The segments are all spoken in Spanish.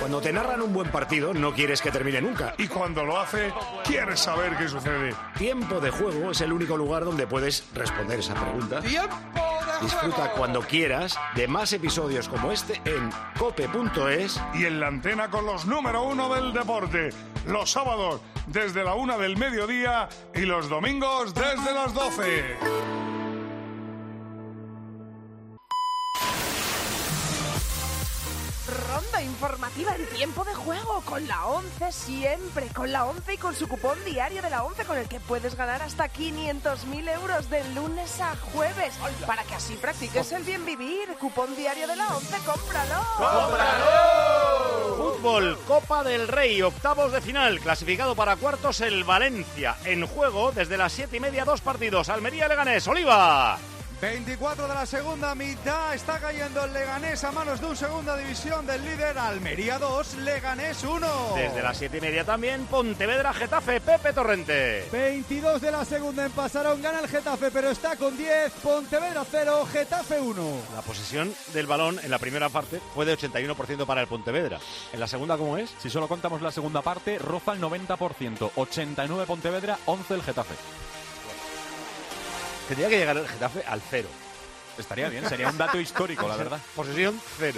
Cuando te narran un buen partido, no quieres que termine nunca. Y cuando lo hace, quieres saber qué sucede. Tiempo de Juego es el único lugar donde puedes responder esa pregunta. Disfruta cuando quieras de más episodios como este en cope.es y en la antena con los número 1 del deporte. Los sábados desde la 1 del mediodía y los domingos desde las 12. Ronda informativa en Tiempo de Juego con la 11 siempre, con la 11 y con su cupón diario de la 11 con el que puedes ganar hasta 500.000 euros de lunes a jueves. Para que así practiques el bien vivir. Cupón diario de la 11, cómpralo. ¡Cómpralo! Fútbol, Copa del Rey, octavos de final, clasificado para cuartos el Valencia. En juego desde las 7:30, 2 partidos. Almería-Leganés, Oliva. 24 de la segunda mitad, está cayendo el Leganés a manos de un segunda división del líder. Almería 2, Leganés 1. Desde las 7:30 también, Pontevedra-Getafe, Pepe Torrente. 22 de la segunda en Pasarón, gana el Getafe, pero está con 10, Pontevedra 0, Getafe 1. La posesión del balón en la primera parte fue de 81% para el Pontevedra. ¿En la segunda cómo es? Si solo contamos la segunda parte, roza el 90%, 89 Pontevedra, 11 el Getafe. Tendría que llegar el Getafe al 0. Estaría bien, sería un dato histórico, la verdad. Posesión 0.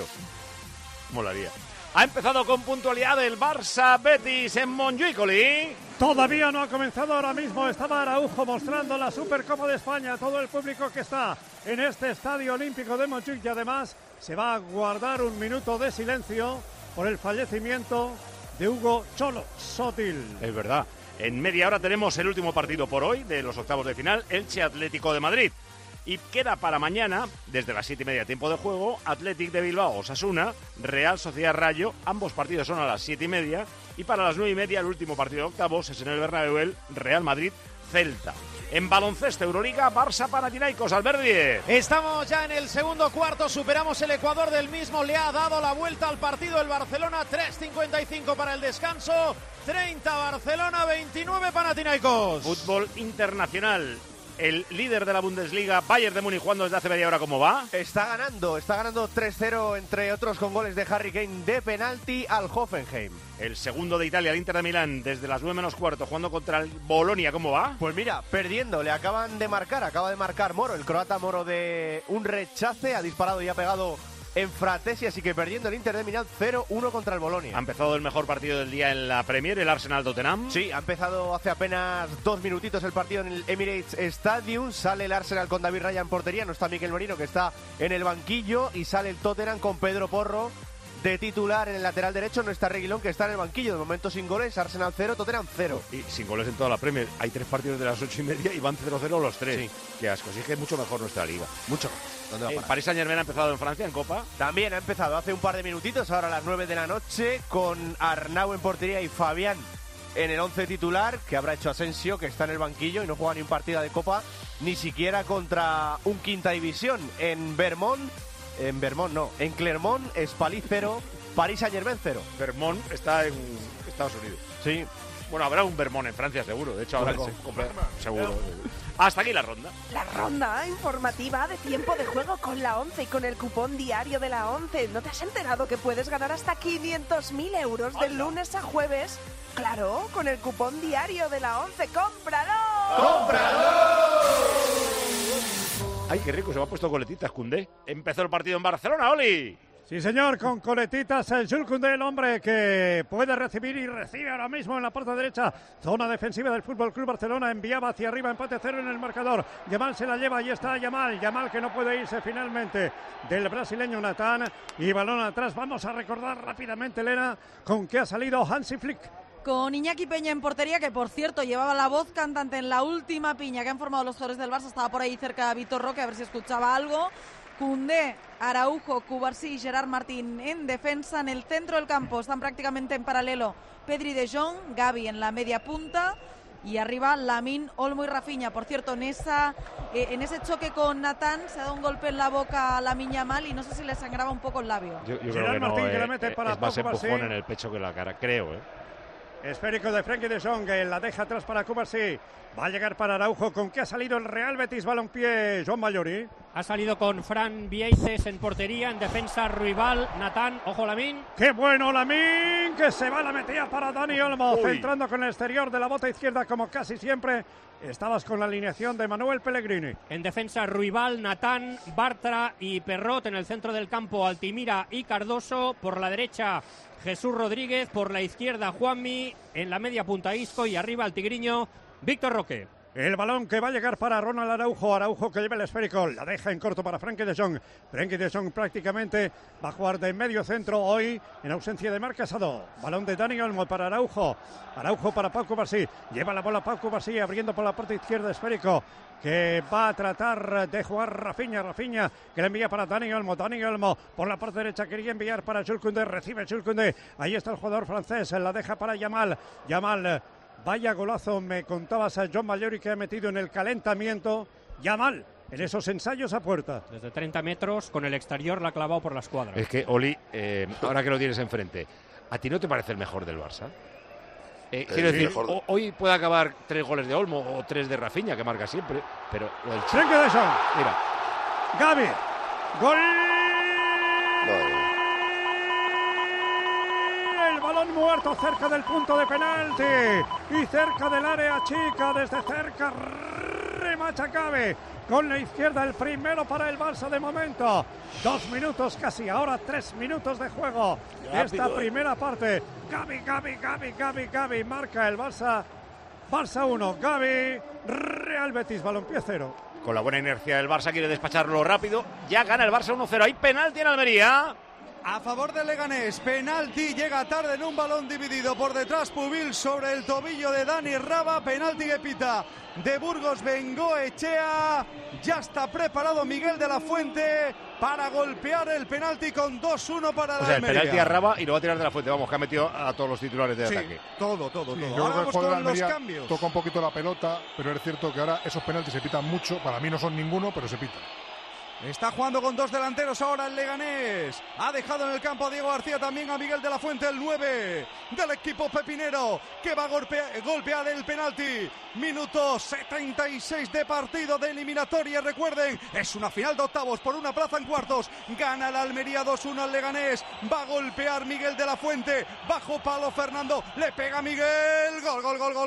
Molaría. Ha empezado con puntualidad el Barça Betis en Montjuïc. Todavía no ha comenzado, ahora mismo estaba Araujo mostrando la Supercopa de España a todo el público que está en este Estadio Olímpico de Montjuïc y además se va a guardar un minuto de silencio por el fallecimiento de Hugo Cholo Sotil. Es verdad. En media hora tenemos el último partido por hoy de los octavos de final, Elche Atlético de Madrid. Y queda para mañana, desde las 7:30 tiempo de juego, Athletic de Bilbao, Osasuna, Real Sociedad Rayo. Ambos partidos son a las 7:30. Y para las 9:30 el último partido de octavos es en el Bernabéu, el Real Madrid Celta. En baloncesto, Euroliga, Barça Panathinaikos, Alberdi. Estamos ya en el segundo cuarto, superamos el Ecuador del mismo, le ha dado la vuelta al partido el Barcelona, 3:55 para el descanso, 30 Barcelona, 29 Panathinaikos. Fútbol internacional. El líder de la Bundesliga, Bayern de Múnich, jugando desde hace media hora, ¿cómo va? Está ganando 3-0, entre otros con goles de Harry Kane de penalti al Hoffenheim. El segundo de Italia, el Inter de Milán, desde las 9:15, jugando contra el Bolonia, ¿cómo va? Pues mira, perdiendo, le acaba de marcar Moro, el croata Moro de un rechace, ha disparado y ha pegado en Fratesi, así que perdiendo el Inter de Milán 0-1 contra el Bolonia. Ha empezado el mejor partido del día en la Premier, el Arsenal-Tottenham. Sí, ha empezado hace apenas 2 minutitos el partido en el Emirates Stadium. Sale el Arsenal con David Raya en portería, no está Mikel Merino, que está en el banquillo, y sale el Tottenham con Pedro Porro de titular en el lateral derecho. No está Reguilón, que está en el banquillo, de momento sin goles. Arsenal 0, Tottenham 0. Y sin goles en toda la Premier. Hay 3 partidos de las 8:30 y van 0-0 los 3. Sí. Qué asco, sí que es mucho mejor nuestra liga. Mucho mejor. Paris Saint-Germain ha empezado en Francia, en Copa. También ha empezado hace un par de minutitos, ahora a las 9 de la noche, con Arnau en portería y Fabián en el 11 titular, que habrá hecho Asensio, que está en el banquillo y no juega ni un partido de Copa, ni siquiera contra un quinta división. En Clermont, Espalí 0, Paris Saint-Germain 0. Vermont está en Estados Unidos. Sí. Bueno, habrá un Vermont en Francia, seguro. De hecho, ahora seguro. Hasta aquí la ronda. La ronda informativa de Tiempo de Juego con la 11 y con el cupón diario de la 11. ¿No te has enterado que puedes ganar hasta 500.000 euros de lunes a jueves? Claro, con el cupón diario de la 11. ¡Cómpralo! ¡Cómpralo! Ay, qué rico, se me ha puesto coletitas, Koundé. Empezó el partido en Barcelona, Oli. Sí, señor, con coletitas el Jules Koundé, el hombre que puede recibir y recibe ahora mismo en la puerta derecha. Zona defensiva del Fútbol Club Barcelona, enviaba hacia arriba, empate 0 en el marcador. Yamal se la lleva, y está Yamal que no puede irse finalmente del brasileño Natán. Y balón atrás, vamos a recordar rápidamente, Elena, con qué ha salido Hansi Flick. Con Iñaki Peña en portería, que por cierto llevaba la voz cantante en la última piña que han formado los jugadores del Barça. Estaba por ahí cerca de Vitor Roque, a ver si escuchaba algo. Koundé, Araujo, Cubarsí y Gerard Martín en defensa. En el centro del campo están prácticamente en paralelo Pedri, De Jong, Gavi en la media punta y arriba Lamine, Olmo y Rafinha. Por cierto, en ese choque con Natán se ha dado un golpe en la boca a Lamine Yamal y no sé si le sangraba un poco el labio. Yo creo que no, que le mete para es más empujón en el pecho que en la cara, creo. Esférico de Frenkie de Jong, la deja atrás para Cubarsí. Va a llegar para Araujo. ¿Con qué ha salido el Real Betis Balompié? Joan Mallori. Ha salido con Fran Vieites en portería, en defensa Ruibal, Natán, ojo Lamín. ¡Qué bueno Lamín! Que se va la metida para Dani Olmo, centrando con el exterior de la bota izquierda como casi siempre. Estabas con la alineación de Manuel Pellegrini. En defensa Ruibal, Natán, Bartra y Perrot. En el centro del campo Altimira y Cardoso. Por la derecha Jesús Rodríguez, por la izquierda Juanmi, en la media punta Isco y arriba el tigriño Víctor Roque. El balón que va a llegar para Ronald Araujo. Araujo que lleva el esférico. La deja en corto para Frenkie de Jong. Frenkie de Jong prácticamente va a jugar de medio centro hoy en ausencia de Marc Casado. Balón de Dani Olmo para Araujo. Araujo para Pau Cubarsí. Lleva la bola Pau Cubarsí abriendo por la parte izquierda esférico. Que va a tratar de jugar Rafinha, que le envía para Dani Olmo por la parte derecha quería enviar para Jules Koundé, recibe Jules Koundé, ahí está el jugador francés, la deja para Yamal, vaya golazo, me contabas a Joan Mallori que ha metido en el calentamiento, Yamal, en esos ensayos a puerta. Desde 30 metros, con el exterior la ha clavado por la escuadra. Es que, Oli, ahora que lo tienes enfrente, ¿a ti no te parece el mejor del Barça? Quiero decir, hoy puede acabar 3 goles de Olmo o 3 de Rafinha, que marca siempre, pero lo del Frenkie de Jong. Mira. Gavi. Gol. El balón muerto cerca del punto de penalti y cerca del área chica, desde cerca remacha Gavi. Con la izquierda el primero para el Barça de momento. 2 minutos casi, ahora 3 minutos de juego. Esta primera parte. Gavi. Marca el Barça. Barça 1, Gavi. Real Betis Balompié 0. Con la buena inercia del Barça quiere despacharlo rápido. Ya gana el Barça 1-0. Hay penalti en Almería. A favor del Leganés, penalti, llega tarde en un balón dividido por detrás, Pubil sobre el tobillo de Dani Raba, penalti que pita de Burgos Bengoechea, ya está preparado Miguel de la Fuente para golpear el penalti con 2-1 para la Almería. El penalti a Raba y lo va a tirar de la Fuente, vamos, que ha metido a todos los titulares de ataque. Todo. Ahora vamos con los cambios. Toca un poquito la pelota, pero es cierto que ahora esos penaltis se pitan mucho, para mí no son ninguno, pero se pitan. Está jugando con 2 delanteros ahora el Leganés. Ha dejado en el campo a Diego García, también a Miguel de la Fuente, el 9 del equipo pepinero, que va a golpear el penalti. Minuto 76 de partido de eliminatoria. Recuerden, es una final de octavos por una plaza en cuartos. Gana la Almería 2-1 al Leganés. Va a golpear Miguel de la Fuente. Bajo palo Fernando. Le pega Miguel. Gol.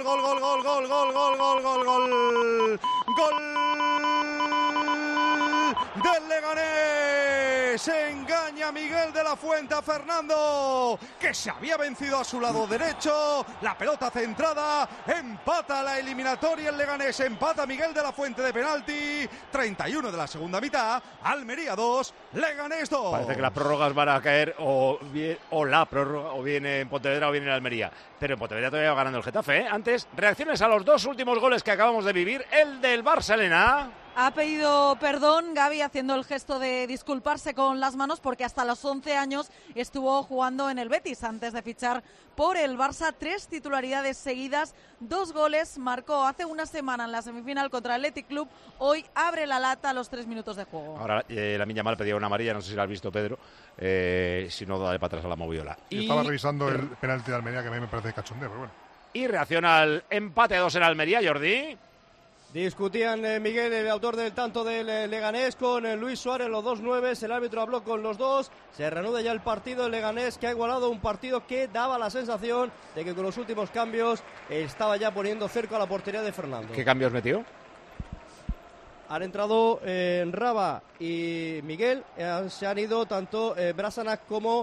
Del Leganés, engaña Miguel de la Fuente a Fernando, que se había vencido a su lado derecho, la pelota centrada, empata la eliminatoria el Leganés, empata Miguel de la Fuente de penalti, 31 de la segunda mitad, Almería 2, Leganés 2. Parece que las prórrogas van a caer o la prórroga, o viene en Pontevedra o viene en Almería, pero en Pontevedra todavía va ganando el Getafe, ¿eh? Antes, reacciones a los 2 últimos goles que acabamos de vivir, el del Barça, Elena. Ha pedido perdón Gavi haciendo el gesto de disculparse con las manos porque hasta los 11 años estuvo jugando en el Betis antes de fichar por el Barça. 3 titularidades seguidas, 2 goles, marcó hace una semana en la semifinal contra el Athletic Club. Hoy abre la lata a los 3 minutos de juego. Ahora Lamine Yamal pedía una amarilla, no sé si la has visto, Pedro, si no, dale para atrás a la moviola. Y estaba revisando el penalti de Almería, que a mí me parece cachondeo, pero bueno. Y reacciona al empate a 2 en Almería, Jordi. Discutían Miguel, el autor del tanto del Leganés, con Luis Suárez, los 2 nueves. El árbitro habló con los dos. Se reanuda ya el partido. El Leganés, que ha igualado un partido que daba la sensación de que con los últimos cambios estaba ya poniendo cerco a la portería de Fernando. ¿Qué cambios metió? Han entrado Raba y Miguel. Se han ido tanto Brasanac como...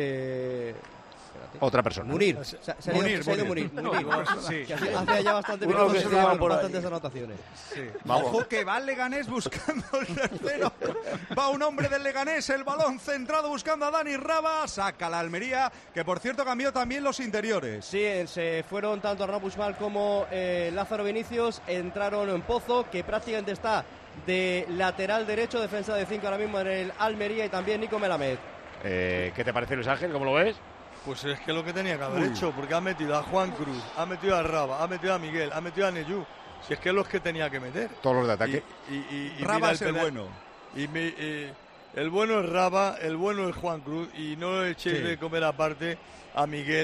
otra persona. Munir. Se ha ido Munir. Sí. Hace ya bastantes anotaciones. Sí. Ojo que va el Leganés buscando el tercero. Va un hombre del Leganés, el balón centrado buscando a Dani Raba. Saca la Almería, que por cierto cambió también los interiores. Sí, se fueron tanto Arnau Puigmal como Lázaro Vinicius. Entraron en Pozo, que prácticamente está de lateral derecho, defensa de 5 ahora mismo en el Almería, y también Nico Melamed. ¿Qué te parece, Luis Ángel? ¿Cómo lo ves? Pues es que lo que tenía que haber hecho, porque ha metido a Juan Cruz, ha metido a Raba, ha metido a Miguel, ha metido a Neyú. Si es que es los que tenía que meter. Todos los de ataque. Y Raba es el bueno. El bueno es Raba, el bueno es Juan Cruz, y no echéis de comer aparte a Miguel,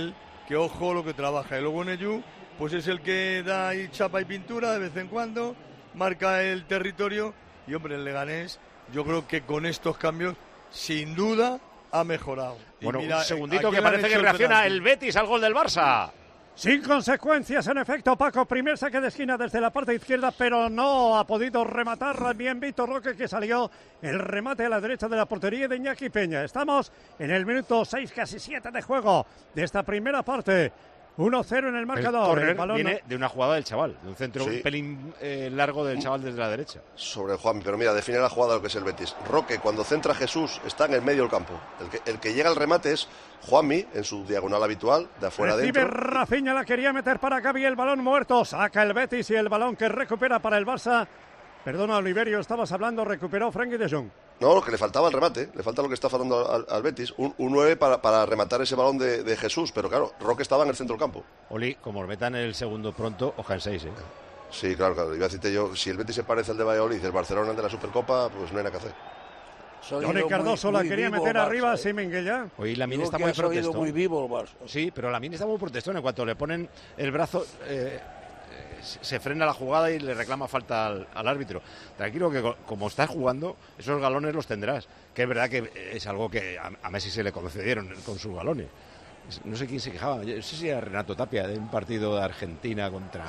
que ojo lo que trabaja. Y luego Neyu, pues es el que da ahí chapa y pintura de vez en cuando, marca el territorio. Y hombre, el Leganés, yo creo que con estos cambios, sin duda, ha mejorado. Bueno, y mira, un segundito aquí que le han parece que hecho reacciona penalti. el Betis al gol del Barça. Sin consecuencias, en efecto, Paco. Primer saque de esquina desde la parte izquierda, pero no ha podido rematar bien Vitor Roque, que salió el remate a la derecha de la portería de Iñaki Peña. Estamos en el minuto 6, casi 7 de juego de esta primera parte. 1-0 en el marcador. El córner balón viene de una jugada del chaval, de un centro un pelín largo del chaval desde la derecha. Sobre Juan, pero mira, define la jugada de lo que es el Betis. Roque, cuando centra a Jesús, está en el medio del campo. El que llega al remate es Juanmi, en su diagonal habitual, de afuera Recibe adentro. Rafinha, la quería meter para Gavi, el balón muerto. Saca el Betis y el balón que recupera para el Barça. Perdona, Oliverio, estabas hablando, recuperó Frenkie de Jong. No, que le faltaba el remate, le falta lo que está faltando al Betis. Un 9 para rematar ese balón de Jesús, pero claro, Roque estaba en el centro del campo. Oli, como lo metan el segundo pronto, oja en 6, ¿eh? Sí, claro, iba a decirte yo, si el Betis se parece al de Valladolid y el Barcelona al de la Supercopa, pues no hay nada que hacer. Toni Cardoso la quería meter arriba, sí, Minguella. Hoy Lamine está muy protestón. Muy vivo el Barça. Sí, pero Lamine está muy protestón. En cuanto le ponen el brazo, se frena la jugada y le reclama falta al árbitro. Tranquilo que como estás jugando, esos galones los tendrás. Que es verdad que es algo que a Messi se le concedieron con sus galones. No sé quién se quejaba, yo no sé si era Renato Tapia, de un partido de Argentina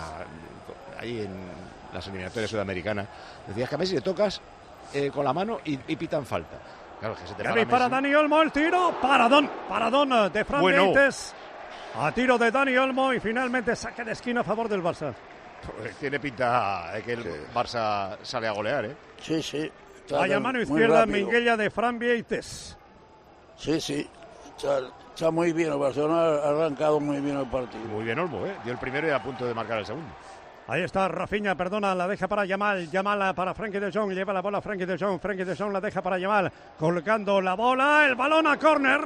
ahí en las eliminatorias sudamericanas. Decías que a Messi le tocas con la mano y pitan falta. Claro, que se te para Dani Olmo, el tiro, paradón de Fran Benítez. A tiro de Dani Olmo y finalmente saque de esquina a favor del Barça. Pues tiene pinta de que el Barça sale a golear, ¿eh? Sí. Vaya mano izquierda, Minguella de Fran Benítez. Sí. Está muy bien, el Barcelona ha arrancado muy bien el partido. Muy bien Olmo, dio el primero y a punto de marcar el segundo. Ahí está Rafinha, la deja para Yamal para Frenkie de Jong, lleva la bola Frenkie de Jong la deja para Yamal, colgando la bola, el balón a córner.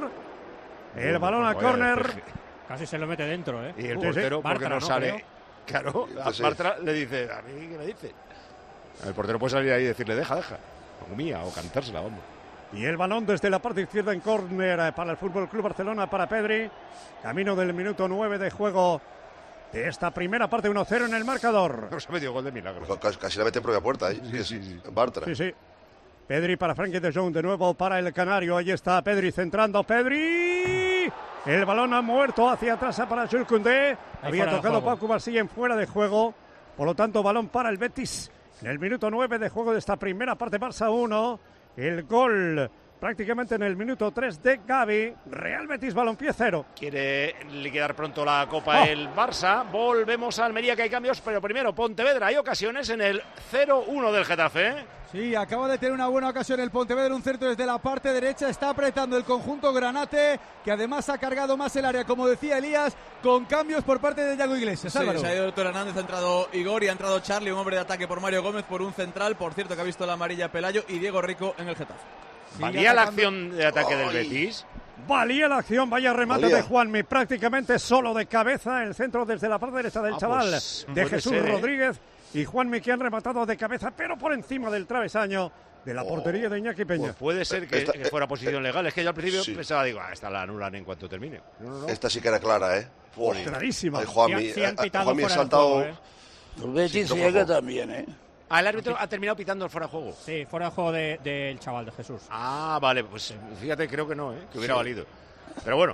El balón a córner. Casi se lo mete dentro, ¿eh? Y el portero, porque no sale. Creo. Claro, a Bartra le dice, ¿a mí qué me dice? El portero puede salir ahí y decirle, deja, o mía, o cantársela, vamos. Y el balón desde la parte izquierda en córner para el Fútbol Club Barcelona, para Pedri. Camino del minuto 9 de juego de esta primera parte, 1-0 en el marcador. No se ha metido gol de milagro. Casi la mete en propia puerta, ¿eh? Sí. Bartra. Sí. Pedri para Frenkie de Jong, de nuevo para el Canario. Ahí está Pedri centrando. Pedri. El balón ha muerto hacia atrás para Jules Koundé. Había tocado Pau Cubarsí en fuera de juego. Por lo tanto, balón para el Betis. En el minuto 9 de juego de esta primera parte, Barça 1. El gol prácticamente en el minuto 3 de Gavi. Real Betis, Balompié 0. Quiere liquidar pronto la Copa el Barça. Volvemos a Almería, que hay cambios, pero primero Pontevedra. Hay ocasiones en el 0-1 del Getafe. Sí, acaba de tener una buena ocasión el Pontevedra, un centro desde la parte derecha, está apretando el conjunto granate, que además ha cargado más el área, como decía Elías, con cambios por parte de Yago Iglesias. Sí, se ha ido Héctor Hernández, ha entrado Igor y ha entrado Charlie, un hombre de ataque por Mario Gómez, por un central, por cierto que ha visto la amarilla Pelayo, y Diego Rico en el Getafe. ¿Valía la acción de ataque del Betis? Valía la acción, vaya remate de Juanmi, prácticamente solo de cabeza, el centro desde la parte derecha del chaval, pues, de Jesús Rodríguez. Y Juanmi, que han rematado de cabeza, pero por encima del travesaño de la portería de Iñaki Peña. Pues puede ser que fuera posición legal. Es que yo al principio pensaba, esta la anulan en cuanto termine. No. Esta sí que era clara, ¿eh? Clarísima. Juanmi ha saltado. El Betis llega también, ¿eh? El árbitro ha terminado pitando el fuera de juego. Sí, fuera de juego del chaval, de Jesús. Ah, vale, pues fíjate, creo que no, que hubiera valido. Pero bueno,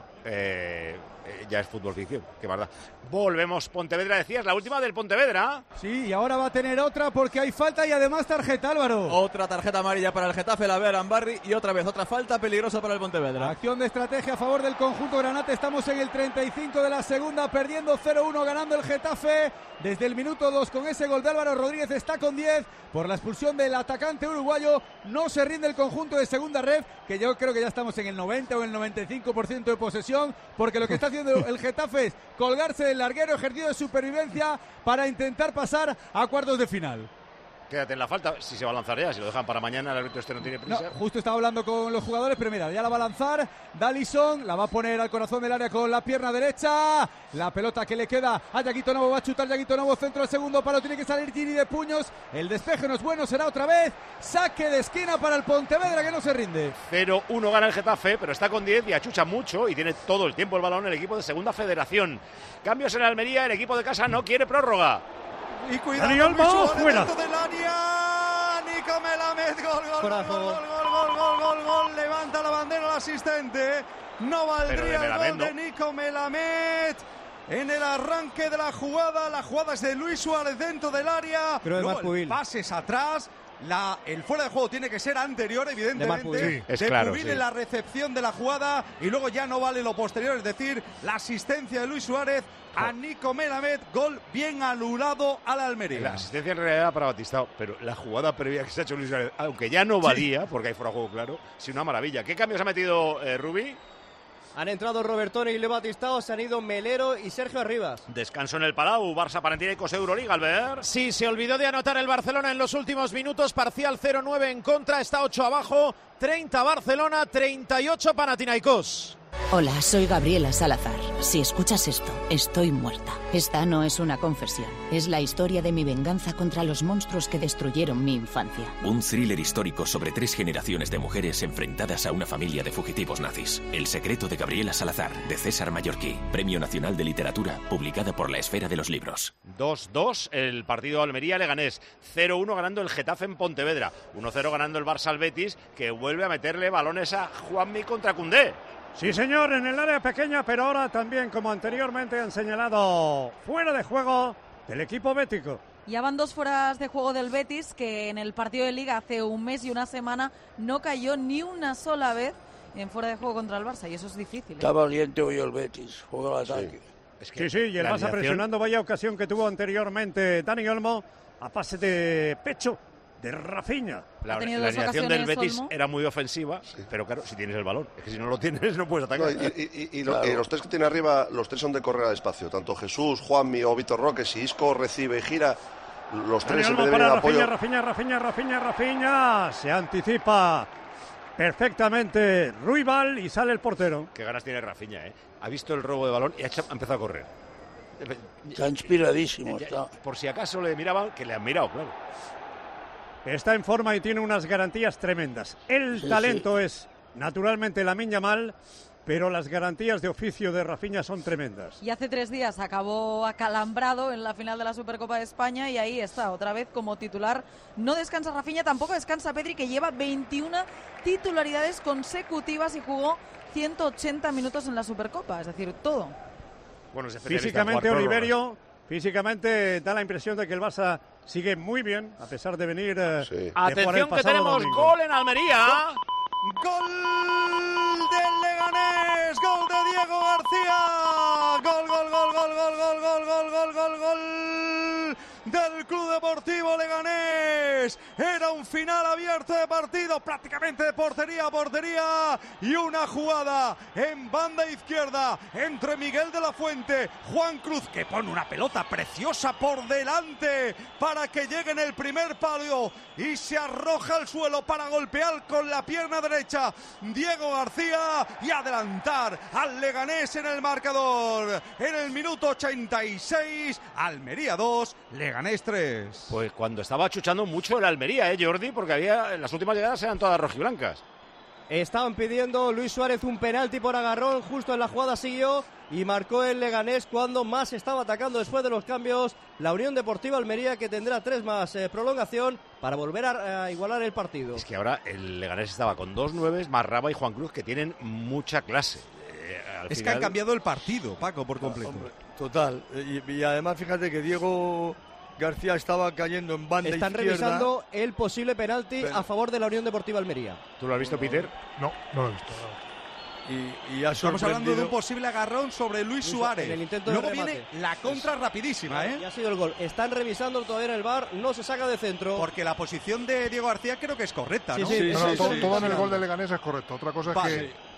ya es fútbol ficción, qué verdad. Volvemos, Pontevedra, decías, la última del Pontevedra. Sí, y ahora va a tener otra porque hay falta y además tarjeta, Álvaro. Otra tarjeta amarilla para el Getafe, la ve Arambarri, y otra vez otra falta peligrosa para el Pontevedra. Acción de estrategia a favor del conjunto granate, estamos en el 35 de la segunda, perdiendo 0-1, ganando el Getafe desde el minuto 2 con ese gol de Álvaro Rodríguez, está con 10 por la expulsión del atacante uruguayo. No se rinde el conjunto de segunda ref, que yo creo que ya estamos en el 90 o el 95% de posesión, porque lo que está haciendo el Getafe es colgarse del larguero, ejercicio de supervivencia para intentar pasar a cuartos de final. quédate en la falta, si se va a lanzar ya, si lo dejan para mañana, el árbitro no tiene prisa. No, justo estaba hablando con los jugadores, pero mira, ya la va a lanzar Dallison, la va a poner al corazón del área con la pierna derecha, la pelota que le queda a Yaguito Novo, va a chutar Yaguito Novo, centro del segundo palo, tiene que salir Gini de puños, el despeje no es bueno, será otra vez saque de esquina para el Pontevedra que no se rinde. 0-1 gana el Getafe, pero está con 10 y achucha mucho y tiene todo el tiempo el balón el equipo de Segunda Federación. Cambios en Almería, el equipo de casa no quiere prórroga. Y cuidado, Dani Olmo, fuera. dentro del área, Nico Melamed, gol, levanta la bandera el asistente, no valdría el gol de Nico Melamed. En el arranque de la jugada es de Luis Suárez dentro del área, pero luego el pases atrás. El fuera de juego tiene que ser anterior, evidentemente. Es claro, Pubil en la recepción de la jugada y luego ya no vale lo posterior, es decir, la asistencia de Luis Suárez a Nico Melamed, gol bien anulado a la Almería. La asistencia en realidad para Batistao, pero la jugada previa que se ha hecho Luis Suárez, aunque ya no valía, porque hay fuera de juego claro, sí, una maravilla. ¿Qué cambios ha metido Rubí? Han entrado Robertone y Leo Batistao, se han ido Melero y Sergio Arribas. Descanso en el Palau, Barça Panathinaikos Euroliga, Albert. Sí, se olvidó de anotar el Barcelona en los últimos minutos, parcial 0-9 en contra, está 8 abajo, 30 Barcelona, 38 Panathinaikos. Hola, soy Gabriela Salazar. Si escuchas esto, estoy muerta. Esta no es una confesión. Es la historia de mi venganza contra los monstruos que destruyeron mi infancia. Un thriller histórico sobre 3 generaciones de mujeres enfrentadas a una familia de fugitivos nazis. El secreto de Gabriela Salazar, de César Mallorquí. Premio Nacional de Literatura, publicada por la Esfera de los Libros. 2-2 el partido Almería-Leganés. 0-1 ganando el Getafe en Pontevedra. 1-0 ganando el Barça al Betis, que vuelve a meterle balones a Juanmi contra Koundé. Sí, señor, en el área pequeña, pero ahora también, como anteriormente han señalado, fuera de juego del equipo bético. Ya van 2 fueras de juego del Betis, que en el partido de Liga hace un mes y una semana no cayó ni una sola vez en fuera de juego contra el Barça, y eso es difícil. Está valiente hoy el Betis, juega al ataque. Sí, y el Barça presionando, vaya ocasión que tuvo anteriormente Dani Olmo, a pase de pecho de Rafinha. La alineación del Betis era muy ofensiva, pero claro, si tienes el balón, es que si no lo tienes no puedes atacar. Los 3 que tiene arriba, los 3 son de correr al espacio, tanto Jesús, Juanmi o Vitor Roque. Si Isco recibe y gira, los 3 en vez de venir en apoyo. Rafinha, se anticipa perfectamente Ruibal y sale el portero. Qué ganas tiene Rafinha, ha visto el robo de balón y ha empezado a correr. Está inspiradísimo. Por si acaso le miraban, que le han mirado, claro. Está en forma y tiene unas garantías tremendas. El talento es naturalmente Lamine Yamal, pero las garantías de oficio de Rafinha son tremendas. Y hace 3 días acabó acalambrado en la final de la Supercopa de España y ahí está, otra vez como titular. No descansa Rafinha, tampoco descansa Pedri, que lleva 21 titularidades consecutivas y jugó 180 minutos en la Supercopa, es decir, todo. Bueno, físicamente Oliverio, físicamente da la impresión de que el Barça sigue muy bien, a pesar de venir de atención que tenemos domingo. Gol en Almería. Gol del Leganés, gol de Diego García. Gol del Club Deportivo Leganés. Era un final abierto de partido, prácticamente de portería a portería, y una jugada en banda izquierda entre Miguel de la Fuente, Juan Cruz, que pone una pelota preciosa por delante para que llegue en el primer palo y se arroja al suelo para golpear con la pierna derecha Diego García y adelantar al Leganés en el marcador. En el minuto 86, Almería 2, Leganés 3. Pues cuando estaba chuchando mucho el Almería, Jordi, porque las últimas llegadas eran todas rojiblancas. Estaban pidiendo Luis Suárez un penalti por agarrón, justo en la jugada siguió y marcó el Leganés cuando más estaba atacando después de los cambios la Unión Deportiva Almería, que tendrá 3 más prolongación para volver a igualar el partido. Es que ahora el Leganés estaba con 2 9, más Raba y Juan Cruz, que tienen mucha clase. Es que han cambiado el partido, Paco, por completo. Hombre, total, y además fíjate que Diego García estaba cayendo en banda izquierda. Están revisando el posible penalti a favor de la Unión Deportiva Almería. ¿Tú lo has visto, Peter? No lo he visto. Y estamos hablando de un posible agarrón sobre Luis Suárez. En el intento Luego de remate. viene la contra rapidísima, Ya ha sido el gol. Están revisando todavía en el VAR, no se saca de centro. Porque la posición de Diego García creo que es correcta, ¿no? Todo en el gol de Leganés es correcto. Otra cosa es que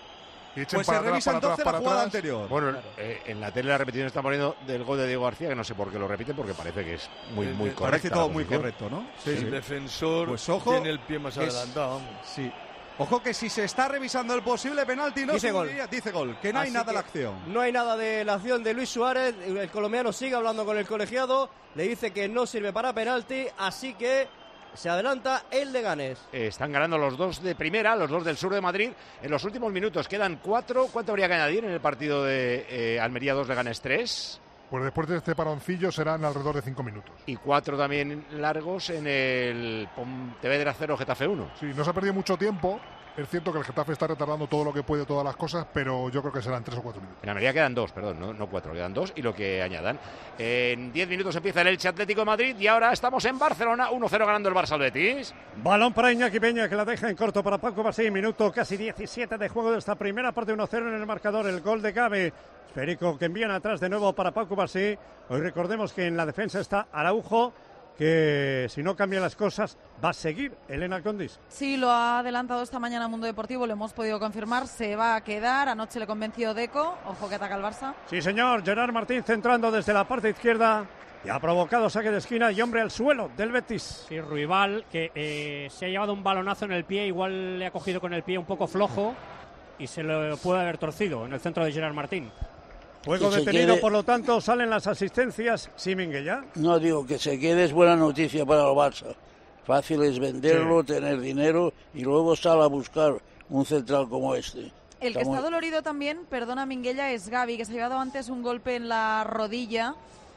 Y echen Pues se para atrás, revisa para entonces atrás, la para jugada atrás. anterior. Bueno, en la tele la repetición está poniendo del gol de Diego García, que no sé por qué lo repiten, porque parece que es muy correcto. Parece todo muy correcto, ¿no? El defensor Pues ojo, tiene el pie más adelantado. Vamos. Sí. Ojo que si se está revisando el posible penalti, no Dice se gol. dice gol, que no hay Así nada de la que acción. No hay nada de la acción de Luis Suárez. El colombiano sigue hablando con el colegiado. Le dice que no sirve para penalti. Así que se adelanta el Leganés. Están ganando los dos de primera, los dos del sur de Madrid. En los últimos minutos quedan 4. ¿Cuánto habría que añadir en el partido de Almería 2, Leganés 3? Pues después de este paroncillo serán alrededor de 5 minutos. Y 4 también largos en el Pontevedra 0, Getafe 1. Sí, no se ha perdido mucho tiempo. Es cierto que el Getafe está retardando todo lo que puede, todas las cosas, pero yo creo que serán 3 o 4 minutos. En Almería quedan 2, perdón, no 4, quedan 2 y lo que añadan. En 10 minutos empieza el Elche Atlético de Madrid y ahora estamos en Barcelona, 1-0 ganando el Barça al Betis. Balón para Iñaki Peña, que la deja en corto para Paco Basí. Minuto casi 17 de juego de esta primera parte, 1-0 en el marcador. El gol de Gabe. Esférico que envían atrás de nuevo para Paco Basí. Hoy recordemos que en la defensa está Araujo, que si no cambian las cosas va a seguir Elena Condis. Sí, lo ha adelantado esta mañana Mundo Deportivo, lo hemos podido confirmar, se va a quedar. Anoche le convenció Deco, ojo que ataca el Barça. Sí, señor, Gerard Martín centrando desde la parte izquierda y ha provocado saque de esquina y hombre al suelo del Betis. Sí, Ruibal, que se ha llevado un balonazo en el pie, igual le ha cogido con el pie un poco flojo y se lo puede haber torcido en el centro de Gerard Martín. Juego detenido, por lo tanto, salen las asistencias. Sí, Minguella. No, digo que se quede es buena noticia para el Barça. Fácil es venderlo, tener dinero y luego sale a buscar un central como este. El que está dolorido también, perdona Minguella, es Gavi, que se ha llevado antes un golpe en la rodilla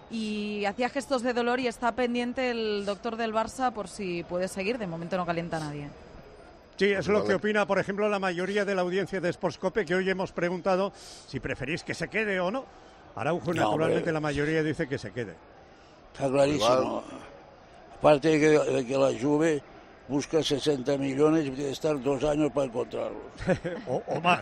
y hacía gestos de dolor y está pendiente el doctor del Barça por si puede seguir. De momento no calienta a nadie. Sí, es lo que opina, por ejemplo, la mayoría de la audiencia de Sportscope, que hoy hemos preguntado si preferís que se quede o no. Araujo, naturalmente, la mayoría dice que se quede. Está clarísimo. Aparte de que la Juve busca 60 millones y tiene que estar 2 años para encontrarlo. o más.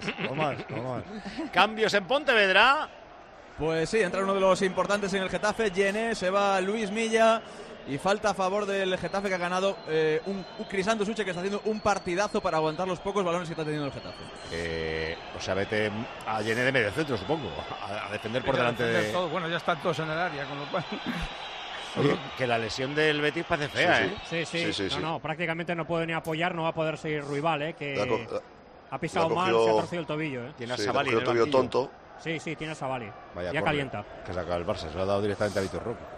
Cambios en Pontevedra. Pues sí, entra uno de los importantes en el Getafe, Yené, se va Luis Milla. Y falta a favor del Getafe, que ha ganado un Crisanto Suche, que está haciendo un partidazo para aguantar los pocos balones que está teniendo el Getafe. O sea, vete a Yené de medio centro, supongo, a defender por delante de... Todo. Bueno, ya están todos en el área, con lo cual... Oye, que la lesión del Betis parece fea, Sí. No, prácticamente no puede ni apoyar, no va a poder seguir Ruibal, que ha pisado mal, cogió, se ha torcido el tobillo. Tiene a Savali en el tobillo tonto. Sí, tiene a Savali. Vaya ya calienta. Que saca el Barça, se lo ha dado directamente a Vitor Roque.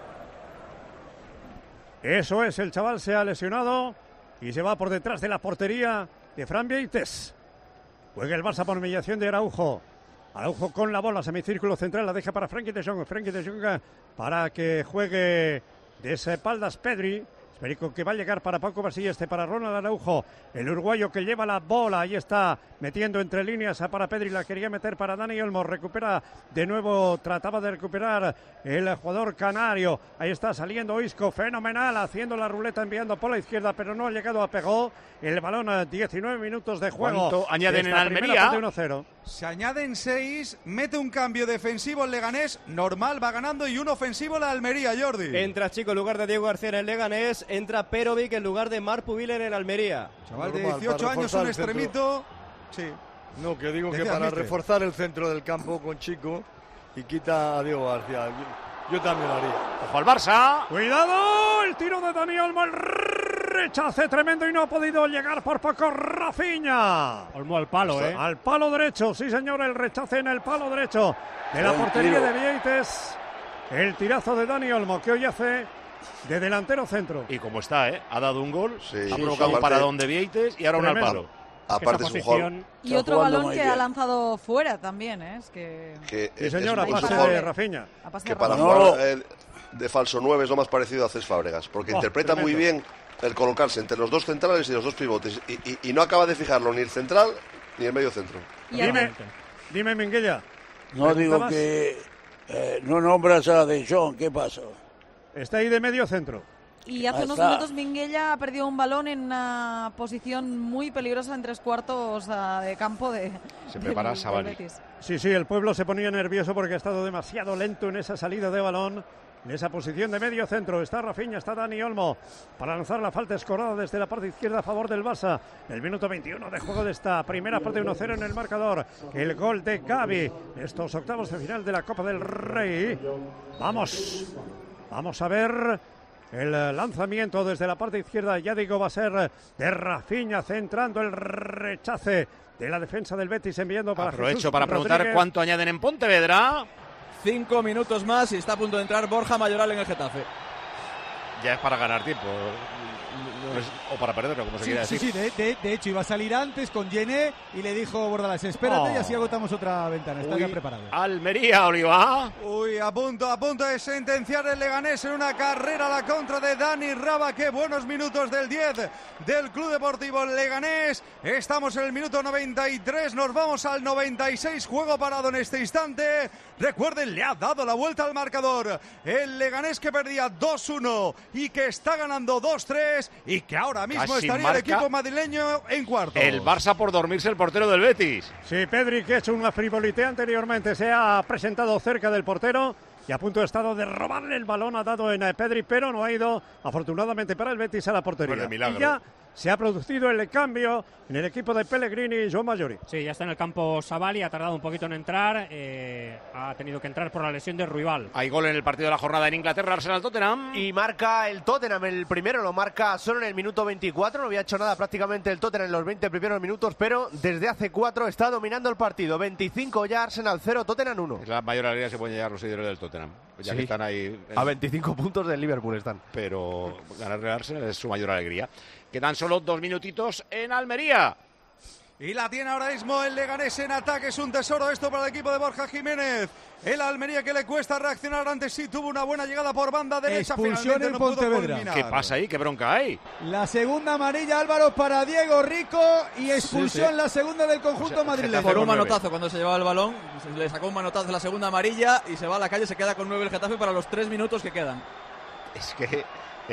Eso es, el chaval se ha lesionado y se va por detrás de la portería de Fran Vieites. Juega el Barça por mediación de Araujo. Araujo con la bola, semicírculo central, la deja para Frenkie de Jong. Frenkie de Jong para que juegue de espaldas Pedri. Esférico que va a llegar para Paco Basí, para Ronald Araujo. El uruguayo que lleva la bola, ahí está, metiendo entre líneas para Pedri, la quería meter para Dani Olmo. Recupera de nuevo, trataba de recuperar el jugador canario. Ahí está saliendo Isco, fenomenal, haciendo la ruleta, enviando por la izquierda, pero no ha llegado a Pegó. El balón a 19 minutos de juego. ¿Cuánto añaden en Almería? 1-0. Se añaden 6, mete un cambio defensivo el Leganés, normal, va ganando, y un ofensivo la Almería, Jordi. Entra Chico en lugar de Diego García en el Leganés, entra Perovic en lugar de Marc Pubil en el Almería. Chaval de 18 años, un extremito. Sí. No, que digo que para reforzar el centro del campo con Chico y quita a Diego García. Yo también lo haría. Ojo al Barça. Cuidado, el tiro de Dani Olmo, el rechace tremendo y no ha podido llegar por poco Rafinha. Olmo al palo, Al palo derecho, sí señor, el rechace en el palo derecho de la portería de Vieites. El tirazo de Dani Olmo, que hoy hace de delantero centro. Y como está, ha dado un gol, ha provocado aparte, un paradón de Vieites y ahora un al palo. Aparte es un jugador... Y otro balón que ha lanzado fuera también, Es que sí, señor, a pase de Rafinha. Que para jugar de falso 9 es lo más parecido a Cés Fábregas, porque interpreta muy bien el colocarse entre los dos centrales y los dos pivotes, y no acaba de fijarlo ni el central ni el medio centro. Dime, Minguella. No digo que no nombras a De Jong, ¿qué pasa? Está ahí de medio centro. Y hace unos minutos Minguella ha perdido un balón en una posición muy peligrosa en 3/4 de campo de Se prepara Savali. Sí, el pueblo se ponía nervioso porque ha estado demasiado lento en esa salida de balón. En esa posición de medio centro está Rafinha, está Dani Olmo para lanzar la falta escorada desde la parte izquierda a favor del Barça. El minuto 21 de juego de esta primera parte, 1-0 en el marcador. El gol de Gavi, estos octavos de final de la Copa del Rey. Vamos a ver el lanzamiento desde la parte izquierda. Ya digo, va a ser de Rafinha, centrando el rechace de la defensa del Betis, enviando para Aprovecho Jesús para preguntar Rodríguez. cuánto añaden en Pontevedra. 5 minutos más y está a punto de entrar Borja Mayoral en el Getafe. Ya es para ganar tiempo. O para perderlo, como se quiera decir. Sí, de hecho iba a salir antes con Yené y le dijo Bordalás, espérate y así agotamos otra ventana. Está ya preparado. Almería, Oliva. Uy, a punto de sentenciar el Leganés en una carrera a la contra de Dani Raba. Qué buenos minutos del 10 del Club Deportivo Leganés. Estamos en el minuto 93, nos vamos al 96, juego parado en este instante. Recuerden, le ha dado la vuelta al marcador. El Leganés que perdía 2-1 y que está ganando 2-3 y que ahora mismo Casi estaría marca el equipo madrileño en cuarto. El Barça por dormirse el portero del Betis. Sí, Pedri, que ha hecho una frivolité anteriormente, se ha presentado cerca del portero y a punto de estado de robarle el balón, ha dado en Pedri, pero no ha ido, afortunadamente para el Betis, a la portería. Pues de milagro. Y ya se ha producido el cambio en el equipo de Pellegrini y Joan Majori. Sí, ya está en el campo Savali, ha tardado un poquito en entrar, ha tenido que entrar por la lesión de Ruibal. Hay gol en el partido de la jornada en Inglaterra, Arsenal-Tottenham. Y marca el Tottenham, el primero lo marca solo en el minuto 24, no había hecho nada prácticamente el Tottenham en los 20 primeros minutos, pero desde hace 4 está dominando el partido. 25 ya, Arsenal 0, Tottenham 1. Es la mayor alegría que se pueden llegar los seguidores del Tottenham, ya que están ahí. A 25 puntos del Liverpool están. Pero ganarle al Arsenal es su mayor alegría. Quedan solo 2 minutitos en Almería. Y la tiene ahora mismo el Leganés en ataque. Es un tesoro esto para el equipo de Borja Jiménez. El Almería que le cuesta reaccionar. Antes sí tuvo una buena llegada por banda derecha. Expulsión en Pontevedra. ¿Qué pasa ahí? ¿Qué bronca hay? La segunda amarilla, Álvaro, para Diego Rico y expulsión la segunda del conjunto madrileño. Por un manotazo cuando se llevaba el balón, le sacó un manotazo en la segunda amarilla y se va a la calle, se queda con 9 el Getafe para los 3 minutos que quedan. Es que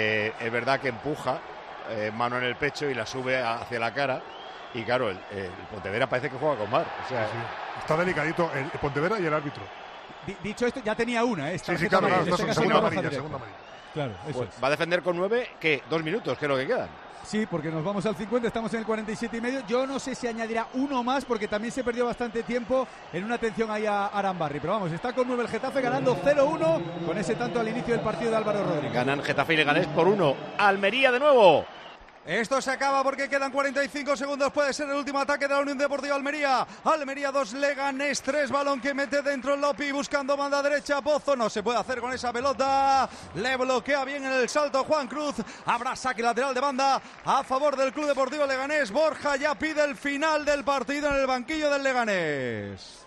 es verdad que empuja, mano en el pecho y la sube hacia la cara. Y claro, el Pontevedra parece que juega con VAR. O sea, sí. Está delicadito el Pontevedra y el árbitro. Dicho esto, ya tenía una. Sí, claro, segunda amarilla. Claro, eso pues es. va a defender con 9, ¿qué? 2 minutos, que es lo que quedan. Sí, porque nos vamos al 50, estamos en el 47 y medio. Yo no sé si añadirá uno más, porque también se perdió bastante tiempo en una atención ahí a Arambarri. Pero vamos, está con 9 el Getafe, ganando 0-1 con ese tanto al inicio del partido de Álvaro Rodríguez. Ganan Getafe y Leganés por 1. Almería de nuevo. Esto se acaba porque quedan 45 segundos. Puede ser el último ataque de la Unión Deportiva Almería. Almería 2, Leganés 3. Balón que mete dentro Lopi buscando banda derecha. Pozo no se puede hacer con esa pelota. Le bloquea bien en el salto Juan Cruz. Habrá saque lateral de banda a favor del Club Deportivo Leganés. Borja ya pide el final del partido en el banquillo del Leganés.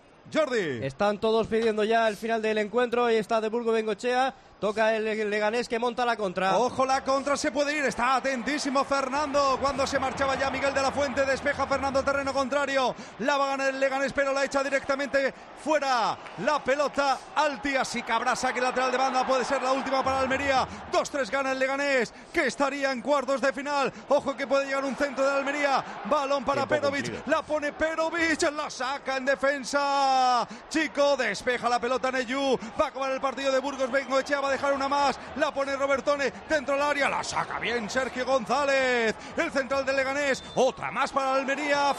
Jordi. Están todos pidiendo ya el final del encuentro. Ahí está de Burgo Bengochea. Toca el Leganés que monta la contra. Ojo, la contra se puede ir. Está atentísimo Fernando. Cuando se marchaba ya Miguel de la Fuente. Despeja Fernando terreno contrario. La va a ganar el Leganés, pero la echa directamente fuera. La pelota Alti. Así que habrá saque lateral de banda. Puede ser la última para Almería. 2-3 gana el Leganés, que estaría en cuartos de final. Ojo que puede llegar un centro de Almería. Balón para Perovic. La pone Perovic. La saca en defensa. Chico, despeja la pelota Neyu. Va a acabar el partido de Burgos Bengoechea. Va a dejar una más, la pone Robertone dentro del área, la saca bien Sergio González, el central del Leganés, otra más para Almería,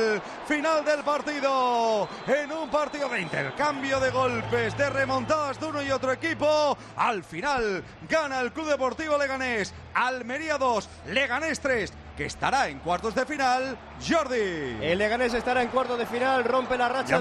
final del partido, en un partido de intercambio de golpes, de remontadas de uno y otro equipo. Al final gana el Club Deportivo Leganés, Almería 2, Leganés 3, que estará en cuartos de final. Jordi. El Leganés estará en cuartos de final, rompe la racha.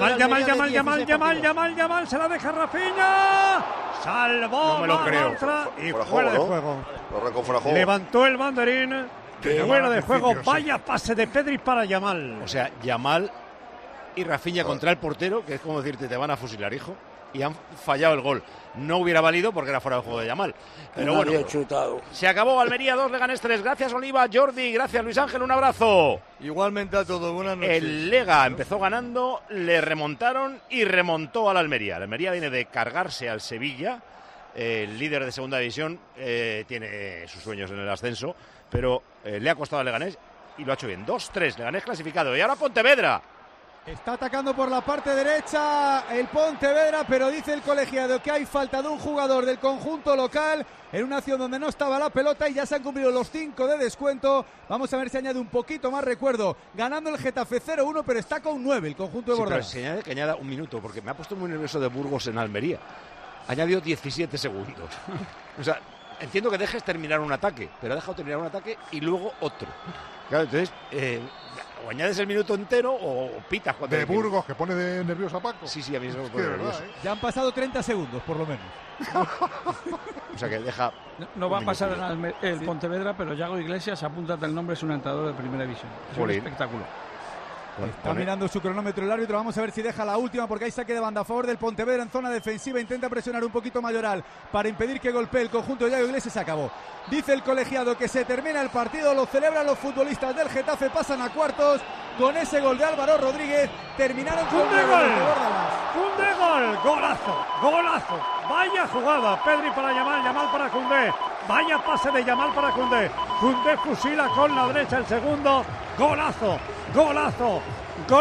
Yamal, se la deja Rafinha. Salvó. No me lo creo. Y fuera de juego. Levantó el banderín. Fuera de juego. Vaya pase de Pedri para Yamal. O sea, Yamal y Rafinha contra el portero, que es como decirte, te van a fusilar, hijo. Y han fallado el gol. No hubiera valido porque era fuera de juego de Yamal. Pero bueno, se acabó. Almería 2, Leganés 3. Gracias, Oliva, Jordi. Gracias, Luis Ángel. Un abrazo. Igualmente a todos. Buenas noches. El Lega empezó ganando, le remontaron y remontó a la Almería. La Almería viene de cargarse al Sevilla el líder de segunda división, tiene sus sueños en el ascenso, pero le ha costado al Leganés y lo ha hecho bien. 2-3, Leganés clasificado. Y ahora Pontevedra. Está atacando por la parte derecha el Pontevedra, pero dice el colegiado que hay falta de un jugador del conjunto local en una acción donde no estaba la pelota y ya se han cumplido los 5 de descuento. Vamos a ver si añade un poquito más, recuerdo, ganando el Getafe 0-1, pero está con 9 el conjunto de Bordalás. Sí, pero que añada un minuto, porque me ha puesto muy nervioso de Burgos en Almería. Ha añadido 17 segundos. O sea, entiendo que dejes terminar un ataque, pero ha dejado terminar un ataque y luego otro. Claro, entonces, o añades el minuto entero o pitas. De Burgos, que pone de nervioso a Paco. Sí, a mí eso me pone nervioso. Ya han pasado 30 segundos, por lo menos. O sea que deja... No va a pasar el Pontevedra, pero Yago Iglesias, apúntate el nombre, es un entrenador de primera división. Es un espectáculo. Está mirando su cronómetro el árbitro. Vamos a ver si deja la última, porque hay saque de banda a favor del Pontevedra en zona defensiva. Intenta presionar un poquito Mayoral para impedir que golpee el conjunto de Yago Iglesias. Se acabó. Dice el colegiado que se termina el partido. Lo celebran los futbolistas del Getafe. Pasan a cuartos con ese gol de Álvaro Rodríguez. Terminaron con ¡un gol! ¡Golazo! ¡Golazo! Vaya jugada. Pedri para Yamal para Koundé. Vaya pase de Yamal para Koundé. Koundé fusila con la derecha el segundo. ¡Golazo! ¡Golazo! ¡Gol!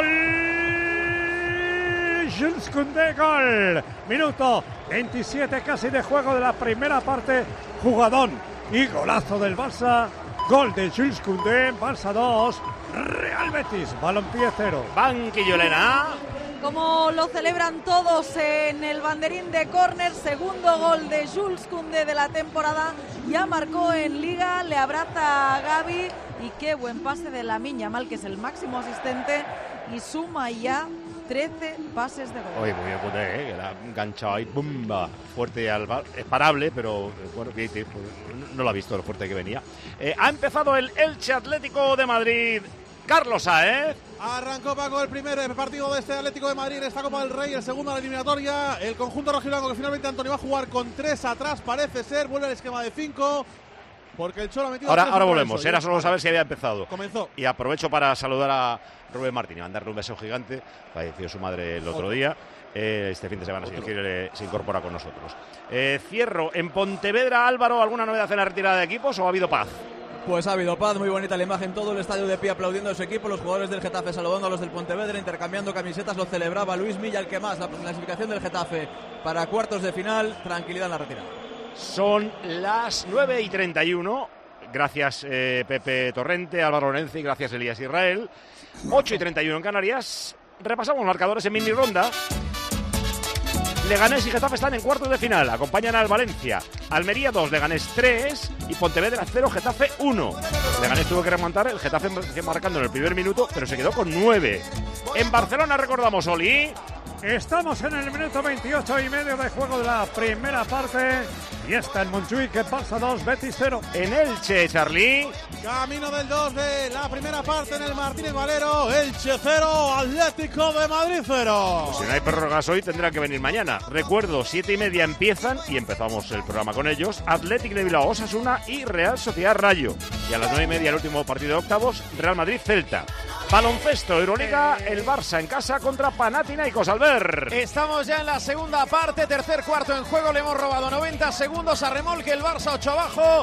Jules Koundé, gol. Minuto 27 casi de juego de la primera parte. Jugadón y golazo del Barça. Gol de Jules Koundé. Barça 2, Real Betis, Balompié 0. Banquillo, Elena. Como lo celebran todos en el banderín de córner, segundo gol de Jules Koundé de la temporada, ya marcó en Liga, le abraza a Gavi y qué buen pase de Lamine Yamal, que es el máximo asistente y suma ya 13 pases de gol. Oye, muy bien Koundé, que la ha enganchado ahí, ¡bumba! Fuerte al bar, es parable, pero bueno, no lo ha visto lo fuerte que venía. Ha empezado el Elche Atlético de Madrid. Carlos Sáez. Arrancó Paco el primer partido de este Atlético de Madrid, esta Copa del Rey, el segundo de la eliminatoria. El conjunto rojiblanco que finalmente Antonio va a jugar con 3 atrás, parece ser, vuelve al esquema de 5. Porque el Cholo ha metido. Ahora volvemos, era solo saber si había empezado. Comenzó. Y aprovecho para saludar a Rubén Martín y mandarle un beso gigante. Falleció su madre el otro día. Este fin de semana, si Dios quiere, se incorpora con nosotros. Cierro. En Pontevedra, Álvaro, ¿alguna novedad en la retirada de equipos o ha habido paz? Pues ha habido paz, muy bonita la imagen, todo el estadio de pie aplaudiendo a su equipo, los jugadores del Getafe saludando a los del Pontevedra, intercambiando camisetas, lo celebraba Luis Milla, el que más, la clasificación del Getafe para cuartos de final, tranquilidad en la retirada. Son las 9:31, gracias Pepe Torrente, Álvaro Lorenzi, gracias Elías Israel, 8:31 en Canarias, repasamos marcadores en mini ronda. Leganés y Getafe están en cuartos de final, acompañan al Valencia. Almería 2, Leganés 3 y Pontevedra 0, Getafe 1. Leganés tuvo que remontar, el Getafe marcando en el primer minuto, pero se quedó con 9. En Barcelona, recordamos, Oli. Estamos en el minuto 28 y medio de juego de la primera parte. Y está el Montjuic, Barça 2, Betis 0. En Elche, Charly. Camino del 2 de la primera parte en el Martínez Valero. Elche 0, Atlético de Madrid 0. Pues si no hay prórrogas hoy, tendrán que venir mañana. Recuerdo, 7:30 empiezan y empezamos el programa con ellos. Athletic de Bilbao, Osasuna y Real Sociedad Rayo. Y a las 9:30 el último partido de octavos, Real Madrid Celta. Baloncesto, Euroliga, el Barça en casa contra Panathinaikos, Albert. Estamos ya en la segunda parte, tercer cuarto en juego, le hemos robado 90 segundos a remolque, el Barça 8 abajo,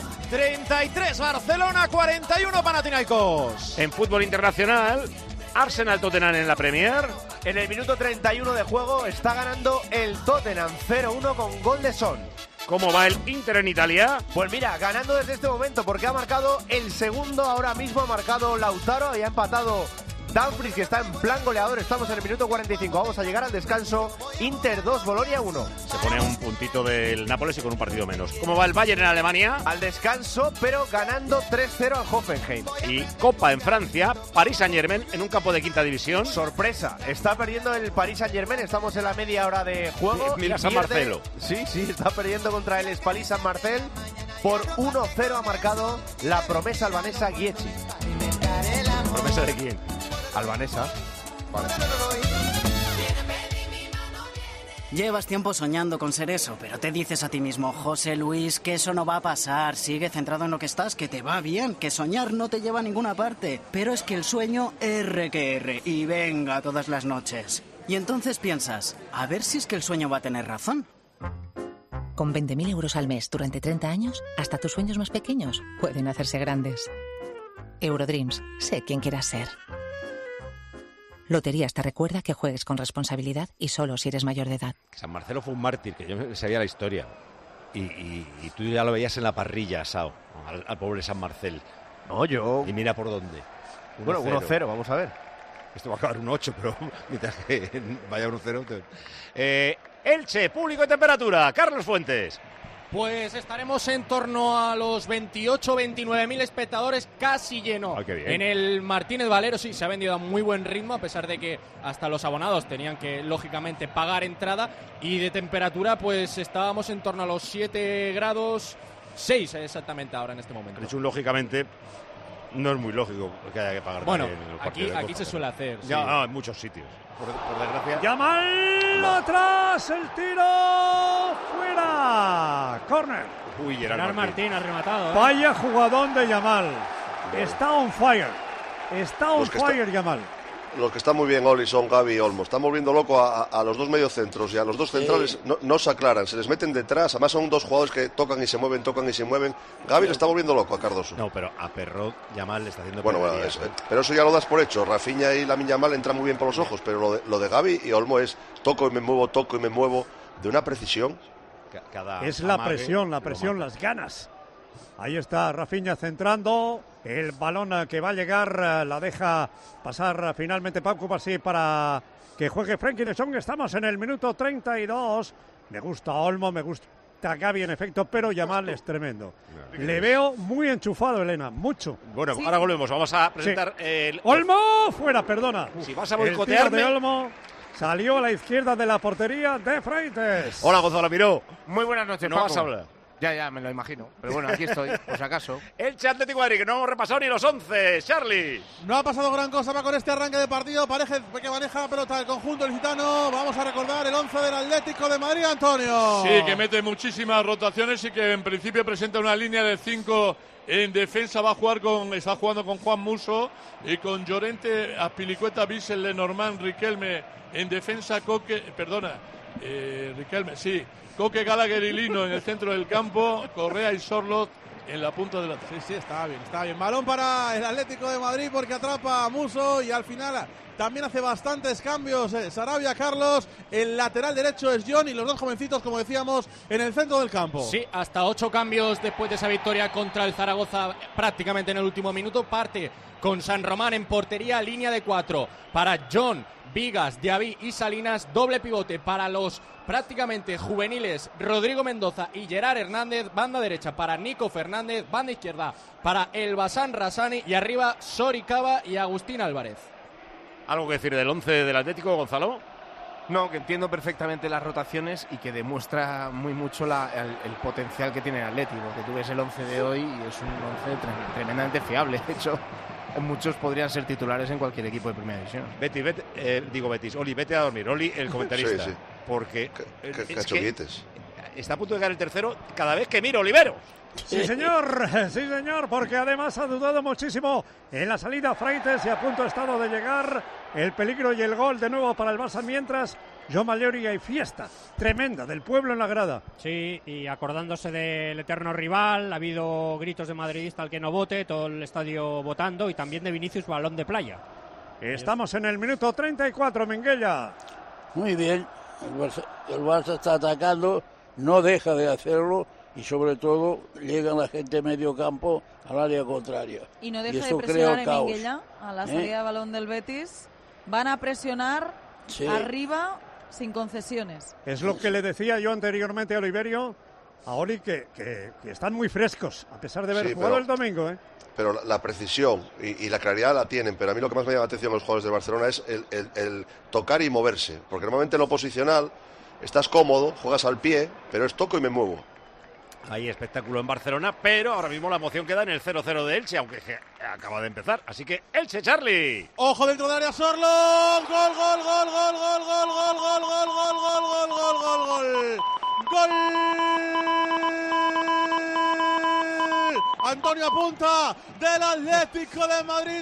33 Barcelona, 41 Panathinaikos. En fútbol internacional, Arsenal Tottenham en la Premier. En el minuto 31 de juego está ganando el Tottenham 0-1 con gol de Son. ¿Cómo va el Inter en Italia? Pues mira, ganando desde este momento porque ha marcado el segundo, ahora mismo ha marcado Lautaro y ha empatado Dumfries, que está en plan goleador. Estamos en el minuto 45, vamos a llegar al descanso. Inter 2, Bolonia 1. Se pone a un puntito del Nápoles y con un partido menos. ¿Cómo va el Bayern en Alemania? Al descanso, pero ganando 3-0 al Hoffenheim. Y Copa en Francia, Paris Saint-Germain en un campo de quinta división. Sorpresa, está perdiendo el Paris Saint-Germain, estamos en la media hora de juego. Mira, San Marcelo. Sí, está perdiendo contra el Spalí San Marcel. Por 1-0 ha marcado la promesa albanesa Gietzi. ¿Promesa de quién? Albanesa. Vale. Llevas tiempo soñando con ser eso, pero te dices a ti mismo, José Luis, que eso no va a pasar. Sigue centrado en lo que estás, que te va bien, que soñar no te lleva a ninguna parte. Pero es que el sueño R que R, y venga todas las noches. Y entonces piensas, a ver si es que el sueño va a tener razón. Con 20.000 euros al mes durante 30 años, hasta tus sueños más pequeños pueden hacerse grandes. Eurodreams, sé quién quieras ser. Loterías te recuerda que juegues con responsabilidad y solo si eres mayor de edad. San Marcelo fue un mártir, que yo me sabía la historia. Y tú ya lo veías en la parrilla asado, al pobre San Marcel. No, yo... Y mira por dónde. 1-0. Bueno, 1-0, vamos a ver. Esto va a acabar un 8, pero mientras que vaya 1-0... Elche, público y temperatura. Carlos Fuentes. Pues estaremos en torno a los 28-29.000 espectadores, casi lleno. Qué bien. En el Martínez Valero sí se ha vendido a muy buen ritmo, a pesar de que hasta los abonados tenían que, lógicamente, pagar entrada. Y de temperatura, pues estábamos en torno a los 7 grados, 6 exactamente ahora en este momento. De hecho, lógicamente, no es muy lógico que haya que pagar. Bueno, en el partido de aquí Copa, se suele hacer. Ya, sí. no, en muchos sitios. Por desgracia. Yamal atrás, el tiro fuera. Corner. Uy, Gerard Martín ha rematado. Vaya jugadón de Yamal. Está on fire. Está on fire Yamal. Los que están muy bien, Oli, son Gavi y Olmo. Están volviendo loco a los dos mediocentros y a los dos centrales. No se aclaran, se les meten detrás. Además son dos jugadores que tocan y se mueven. Gavi le está volviendo loco a Cardoso. No, pero a Perrot Yamal le está haciendo... Bueno, pero eso ya lo das por hecho. Rafinha y Lamine Yamal entran muy bien por los ojos, pero lo de Gavi y Olmo es toco y me muevo, de una precisión. Es la presión, las ganas. Ahí está Rafinha centrando. El balón que va a llegar la deja pasar finalmente Pau Cubarsí para que juegue Frenkie de Jong. Estamos en el minuto 32. Me gusta Olmo, me gusta Gavi en efecto, pero Yamal es tremendo. Le veo muy enchufado, Elena, mucho. Bueno, ahora volvemos. Vamos a presentar el... Olmo fuera, perdona. Si vas a boicotearme... El tiro de Olmo salió a la izquierda de la portería de Freites. Hola, Gonzalo Miró. Muy buenas noches, No Paco. vas a hablar. Ya, me lo imagino. Pero bueno, aquí estoy, por si acaso. Elche Atlético de Madrid, que no hemos repasado ni los 11. Charlie. No ha pasado gran cosa va con este arranque de partido. Parece que maneja la pelota el conjunto ilicitano. Vamos a recordar el 11 del Atlético de Madrid, Antonio. Sí, que mete muchísimas rotaciones y que en principio presenta una línea de 5 en defensa. Está jugando con Juan Musso y con Llorente, Azpilicueta, Bissell, Lenormand, Riquelme en defensa, Riquelme, sí. Coque, Gallagher y Lino en el centro del campo, Correa y Sorloth en la punta de la... Sí, está bien. Balón para el Atlético de Madrid porque atrapa a Musso y al final también hace bastantes cambios Sarabia, Carlos. El lateral derecho es John y los dos jovencitos, como decíamos, en el centro del campo. Sí, hasta 8 cambios después de esa victoria contra el Zaragoza prácticamente en el último minuto. Parte con San Román en portería, línea de 4 para John, Vigas, Diaby y Salinas, doble pivote para los prácticamente juveniles Rodrigo Mendoza y Gerard Hernández, banda derecha para Nico Fernández, banda izquierda para Elbasan Rassani y arriba Soricaba y Agustín Álvarez. ¿Algo que decir del 11 del Atlético, Gonzalo? No, que entiendo perfectamente las rotaciones y que demuestra muy mucho el potencial que tiene el Atlético. Que tú ves el 11 de hoy y es un 11 tremendamente fiable. De hecho, muchos podrían ser titulares en cualquier equipo de primera división. Oli, vete a dormir. Oli, el comentarista. Sí. Porque cachoguites. Está a punto de caer el tercero cada vez que miro Olivero. Sí, señor, porque además ha dudado muchísimo en la salida Freites y a punto ha estado de llegar el peligro y el gol de nuevo para el Barça, mientras Joan Malleori hay fiesta tremenda del pueblo en la grada. Sí, y acordándose del eterno rival, ha habido gritos de madridista al que no vote, todo el estadio votando, y también de Vinicius balón de playa. Estamos en el minuto 34, Minguella. Muy bien, el Barça está atacando, no deja de hacerlo y sobre todo llega la gente medio campo al área contraria. Y no deja de presionar en Minguella a la salida de balón del Betis. Van a presionar arriba sin concesiones. Es lo que le decía yo anteriormente a Oliverio, a Oli, que están muy frescos, a pesar de haber jugado el domingo. Pero la precisión y la claridad la tienen, pero a mí lo que más me llama la atención a los jugadores del Barcelona es el tocar y moverse, porque normalmente en lo posicional estás cómodo, juegas al pie, pero es toco y me muevo. Hay espectáculo en Barcelona, pero ahora mismo la emoción queda en el 0-0 de Elche, aunque acaba de empezar. Así que Elche, Charlie. Ojo dentro del área, Sorloth. Gol. Antonio apunta del Atlético de Madrid,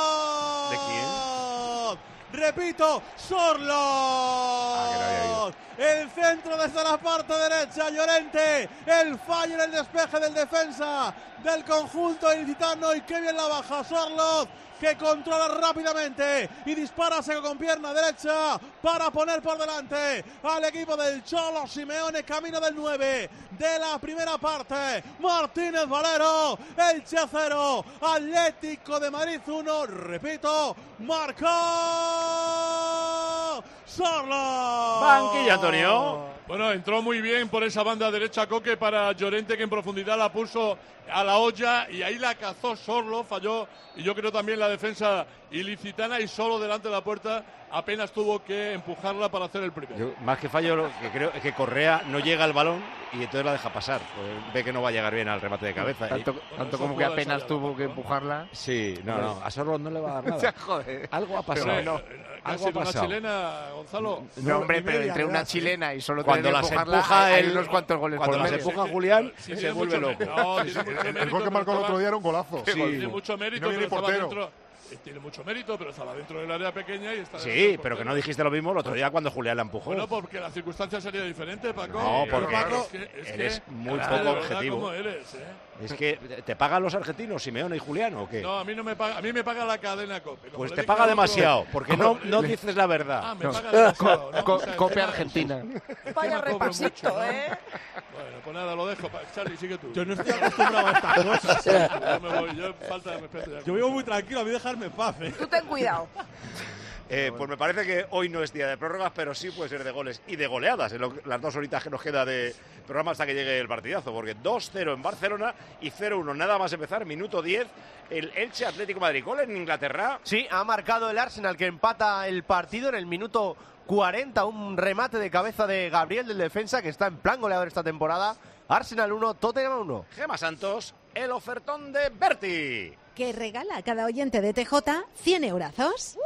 Sorloth. ¿De quién? Repito, Sorloth. el centro desde la parte derecha, Llorente, el fallo en el despeje del defensa del conjunto ilicitano y qué bien la baja Sorloz, que controla rápidamente y dispara seco con pierna derecha para poner por delante al equipo del Cholo Simeone, camino del 9 de la primera parte. Martínez Valero, Elche 0, Atlético de Madrid 1, repito, marcó Sorloz. Banquilla, Antonio. Bueno, entró muy bien por esa banda derecha Coque para Llorente, que en profundidad la puso a la olla y ahí la cazó Sorloz, falló, y yo creo también la defensa ilicitana, y solo delante de la puerta apenas tuvo que empujarla para hacer el primero. Yo, más que fallo, lo que creo es que Correa no llega al balón y entonces la deja pasar. Pues ve que no va a llegar bien al remate de cabeza. Tanto como que apenas tuvo que empujarla. Sí, no, a Sorloz no le va a dar nada. Joder. Algo ha pasado. Algo ha pasado. Una chilena, Gonzalo. No, hombre, pero entre una chilena y solo cuando las empuja hay unos cuantos goles cuando por las medio. empuja Julián, Sí, se vuelve loco. No, el gol que marcó el otro día era un golazo. Sí, tiene mucho mérito, no viene pero estaba portero. dentro. Tiene mucho mérito, pero estaba dentro del área pequeña y está. Sí, pero que no dijiste lo mismo el otro día cuando Julián la empujó. Bueno, porque la circunstancia sería diferente, Paco. No, porque Paco, eres muy claro, poco de verdad, objetivo. ¿cómo eres, Es que te pagan los argentinos, Simeone y Julián, ¿o qué? No, a mí no me paga, a mí me paga la cadena Cope. Pues te paga demasiado, porque no dices la verdad. Ah, me paga demasiado, ¿no? Cope Argentina. Vaya repasito, Bueno, pues nada, lo dejo. Charlie, sigue tú. Yo no estoy acostumbrado a estas cosas. Yo me voy, yo falta de respeto. Ya. Yo vivo muy tranquilo, a mí dejarme en paz. Tú ten cuidado. Pues me parece que hoy no es día de prórrogas, pero sí puede ser de goles y de goleadas en las 2 horitas que nos queda de programa hasta que llegue el partidazo, porque 2-0 en Barcelona y 0-1 nada más empezar, minuto 10, el Elche Atlético de Madrid. Gol en Inglaterra. Sí, ha marcado el Arsenal, que empata el partido en el minuto 40, un remate de cabeza de Gabriel del defensa, que está en plan goleador esta temporada. Arsenal 1, Tottenham 1. Gema Santos, el ofertón de Berti. Que regala a cada oyente de TJ 100 eurazos.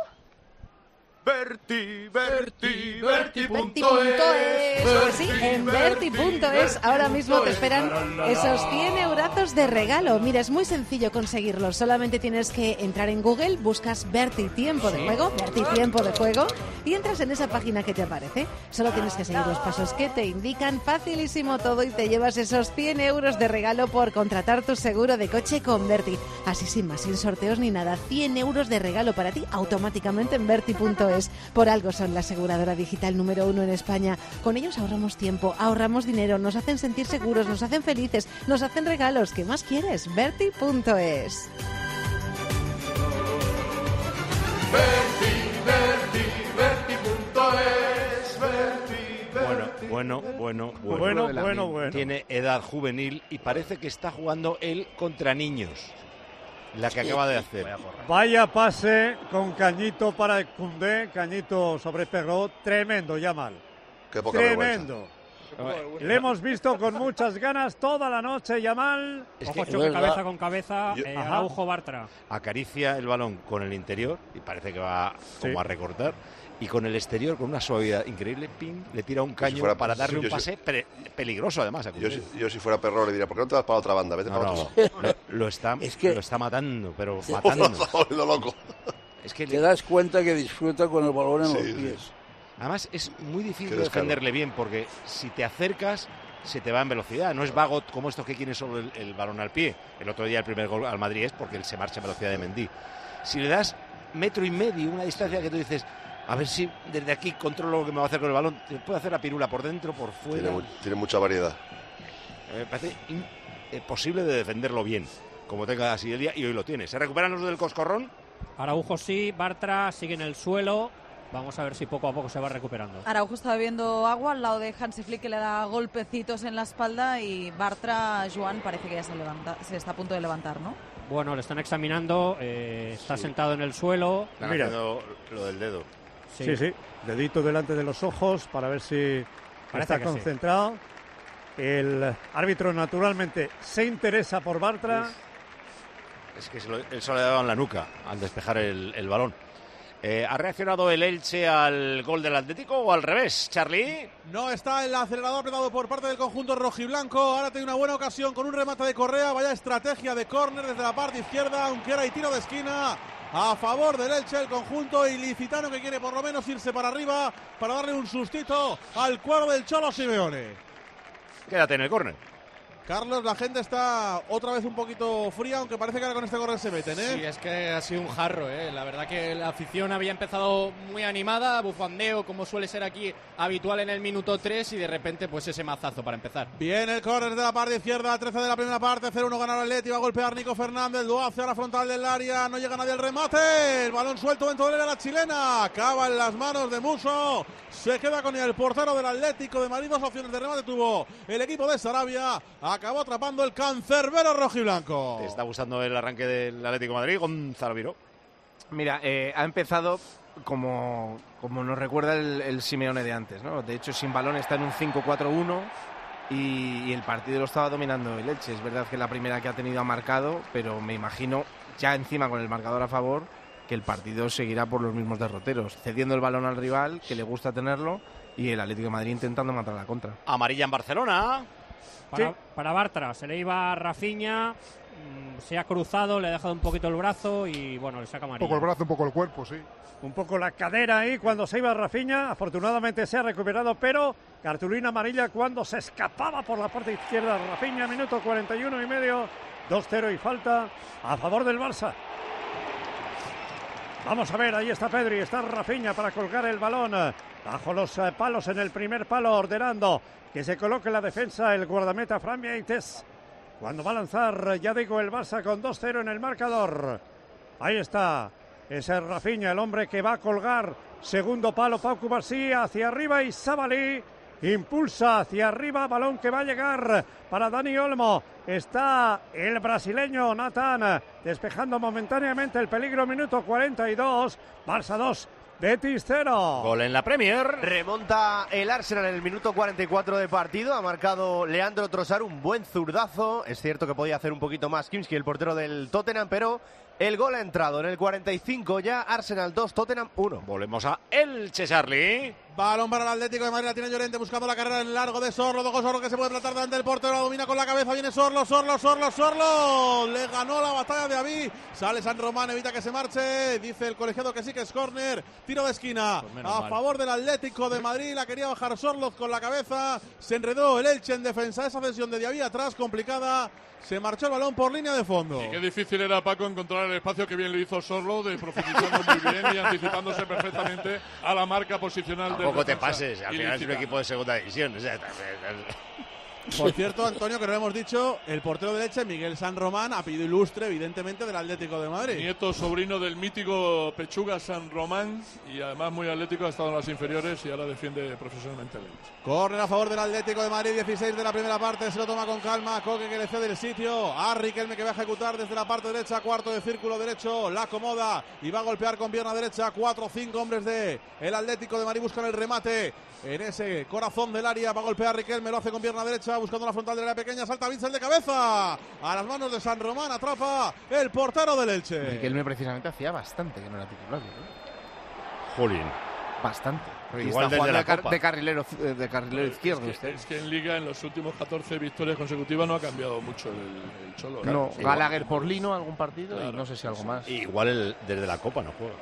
Berti.es. Pues sí, en Berti.es ahora mismo te esperan esos 100 eurazos de regalo. Mira, es muy sencillo conseguirlos. Solamente tienes que entrar en Google, buscas Berti Tiempo de Juego, Berti Tiempo de Juego, y entras en esa página que te aparece. Solo tienes que seguir los pasos que te indican, facilísimo todo, y te llevas esos 100 euros de regalo por contratar tu seguro de coche con Berti. Así sin más, sin sorteos ni nada. 100 euros de regalo para ti automáticamente en Berti.es. Por algo son la aseguradora digital número 1 en España. Con ellos ahorramos tiempo, ahorramos dinero, nos hacen sentir seguros, nos hacen felices, nos hacen regalos. ¿Qué más quieres? Berti.es. Bueno. Bueno. Tiene edad juvenil y parece que está jugando él contra niños. La que acaba de hacer. Vaya pase con Cañito para Koundé, Cañito sobre Perrot, tremendo, Yamal. Qué poca Tremendo. Le hemos visto con muchas ganas toda la noche, Yamal. Ojo, choque cabeza con cabeza, Araujo Bartra. Acaricia el balón con el interior y parece que va como a recortar. Y con el exterior, con una suavidad increíble, ping, le tira un caño para darle un pase peligroso, además. Yo si fuera Perro le diría, ¿por qué no te vas para otra banda? Vete para otro lado. Lo está matando, pero matando. Está volviendo loco. Es que te das cuenta que disfruta con el balón en los pies. Además, es muy difícil defenderle bien, porque si te acercas, se te va en velocidad. No es vago como estos que quieren solo el balón al pie. El otro día el primer gol al Madrid es porque él se marcha en velocidad de Mendy. Si le das 1,5 metros, una distancia que tú dices, a ver si desde aquí controlo lo que me va a hacer con el balón, te puede hacer la pirula por dentro, por fuera. Tiene mucha variedad. Me parece imposible de defenderlo bien, como tenga así el día, y hoy lo tiene. ¿Se recuperan los del Coscorrón? Araujo sí, Bartra sigue en el suelo. Vamos a ver si poco a poco se va recuperando. Araujo está bebiendo agua al lado de Hansi Flick, que le da golpecitos en la espalda, y Bartra, Joan, parece que ya se está a punto de levantar, ¿no? Bueno, le están examinando, está sentado en el suelo. Mira lo del dedo. Sí, dedito delante de los ojos para ver si está concentrado. Sí. El árbitro naturalmente se interesa por Bartra. Es que él se lo ha dado en la nuca al despejar el balón. ¿Ha reaccionado el Elche al gol del Atlético o al revés, Charlie? No, está el acelerador apretado por parte del conjunto rojiblanco. Ahora tiene una buena ocasión con un remate de Correa. Vaya estrategia de córner desde la parte izquierda, aunque era y tiro de esquina. a favor del Elche, el conjunto ilicitano que quiere por lo menos irse para arriba para darle un sustito al cuadro del Cholo Simeone. Quédate en el córner. Carlos, la gente está otra vez un poquito fría, aunque parece que ahora con este córner se meten, ¿eh? Sí, es que ha sido un jarro, La verdad que la afición había empezado muy animada, bufandeo, como suele ser aquí habitual en el minuto 3, y de repente pues ese mazazo para empezar. Viene el córner de la parte izquierda, 13 de la primera parte, 0-1 gana el Atleti, va a golpear Nico Fernández, lo hace a la frontal del área, no llega nadie al remate, el balón suelto dentro de la chilena, acaba en las manos de Musso, se queda con el portero del Atlético de Madrid, 2 opciones de remate tuvo el equipo de Sarabia, acabó atrapando el cancerbero rojiblanco. ¿Te está gustando el arranque del Atlético de Madrid, Gonzalo Viró? Mira, ha empezado como nos recuerda el Simeone de antes, ¿no? De hecho, sin balón está en un 5-4-1 y el partido lo estaba dominando el Elche. Es verdad que la primera que ha tenido ha marcado, pero me imagino, ya encima con el marcador a favor, que el partido seguirá por los mismos derroteros, cediendo el balón al rival, que le gusta tenerlo, y el Atlético de Madrid intentando matar la contra. Amarilla en Barcelona. Para Bartra, se le iba a Rafinha, se ha cruzado, le ha dejado un poquito el brazo y bueno, le saca amarilla. Un poco el brazo, un poco el cuerpo, sí. Un poco la cadera ahí cuando se iba Rafinha, afortunadamente se ha recuperado, pero cartulina amarilla cuando se escapaba por la parte izquierda Rafinha, minuto 41 y medio, 2-0 y falta a favor del Barça. Vamos a ver, ahí está Pedri, está Rafinha para colgar el balón bajo los palos en el primer palo, ordenando que se coloque la defensa el guardameta Fran Vieites. Cuando va a lanzar, ya digo, el Barça con 2-0 en el marcador. Ahí está, ese Rafinha, el hombre que va a colgar. Segundo palo, Pau Cubarsí hacia arriba y Sabalí impulsa hacia arriba, balón que va a llegar para Dani Olmo. Está el brasileño Nathan despejando momentáneamente el peligro, minuto 42, Barça 2. Betis 0. Gol en la Premier. Remonta el Arsenal en el minuto 44 de partido. Ha marcado Leandro Trossard un buen zurdazo. Es cierto que podía hacer un poquito más Kimski, el portero del Tottenham, pero el gol ha entrado en el 45 ya. Arsenal 2, Tottenham 1. Volvemos a Elche, Charlie. Balón para el Atlético de Madrid, la tiene Llorente buscando la carrera en el largo de Sorlo. Tocó Sorlo que se puede plantar delante del portero, la domina con la cabeza, viene Sorlo. Le ganó la batalla de Aví. Sale San Román, evita que se marche. Dice el colegiado que sí, que es córner. Tiro de esquina a favor del Atlético de Madrid. La quería bajar Sorlo con la cabeza. Se enredó el Elche en defensa. Esa cesión de Diaby atrás, complicada. Se marchó el balón por línea de fondo. Y qué difícil era, Paco, encontrar el espacio que bien le hizo Sorlo, de profundizando muy bien y anticipándose perfectamente a la marca posicional del Tampoco te pases, al final es un equipo de segunda división. O sea, por cierto, Antonio, que no lo hemos dicho, el portero de Elche, Miguel San Román, apellido ilustre, evidentemente, del Atlético de Madrid. Nieto, sobrino del mítico Pechuga San Román, y además muy atlético, ha estado en las inferiores y ahora defiende profesionalmente el Elche. Córner a favor del Atlético de Madrid, 16 de la primera parte, se lo toma con calma, Coque que le cede el sitio, a Riquelme que va a ejecutar desde la parte derecha, cuarto de círculo derecho, la acomoda y va a golpear con pierna derecha, 4 o 5 hombres de el Atlético de Madrid buscan el remate en ese corazón del área, va a golpear Riquelme, lo hace con pierna derecha, buscando la frontal de la pequeña, salta Vincel de cabeza, a las manos de San Román, atrapa el portero del Elche. Riquelme precisamente hacía bastante que no era titular, ¿no? Jolín. Bastante. Igual desde la Copa. De carrilero izquierdo. Es que en Liga, en los últimos 14 victorias consecutivas, no ha cambiado mucho el Cholo. No, Gallagher por Lino algún partido, claro, y no sé si algo más. Igual desde la Copa no juega.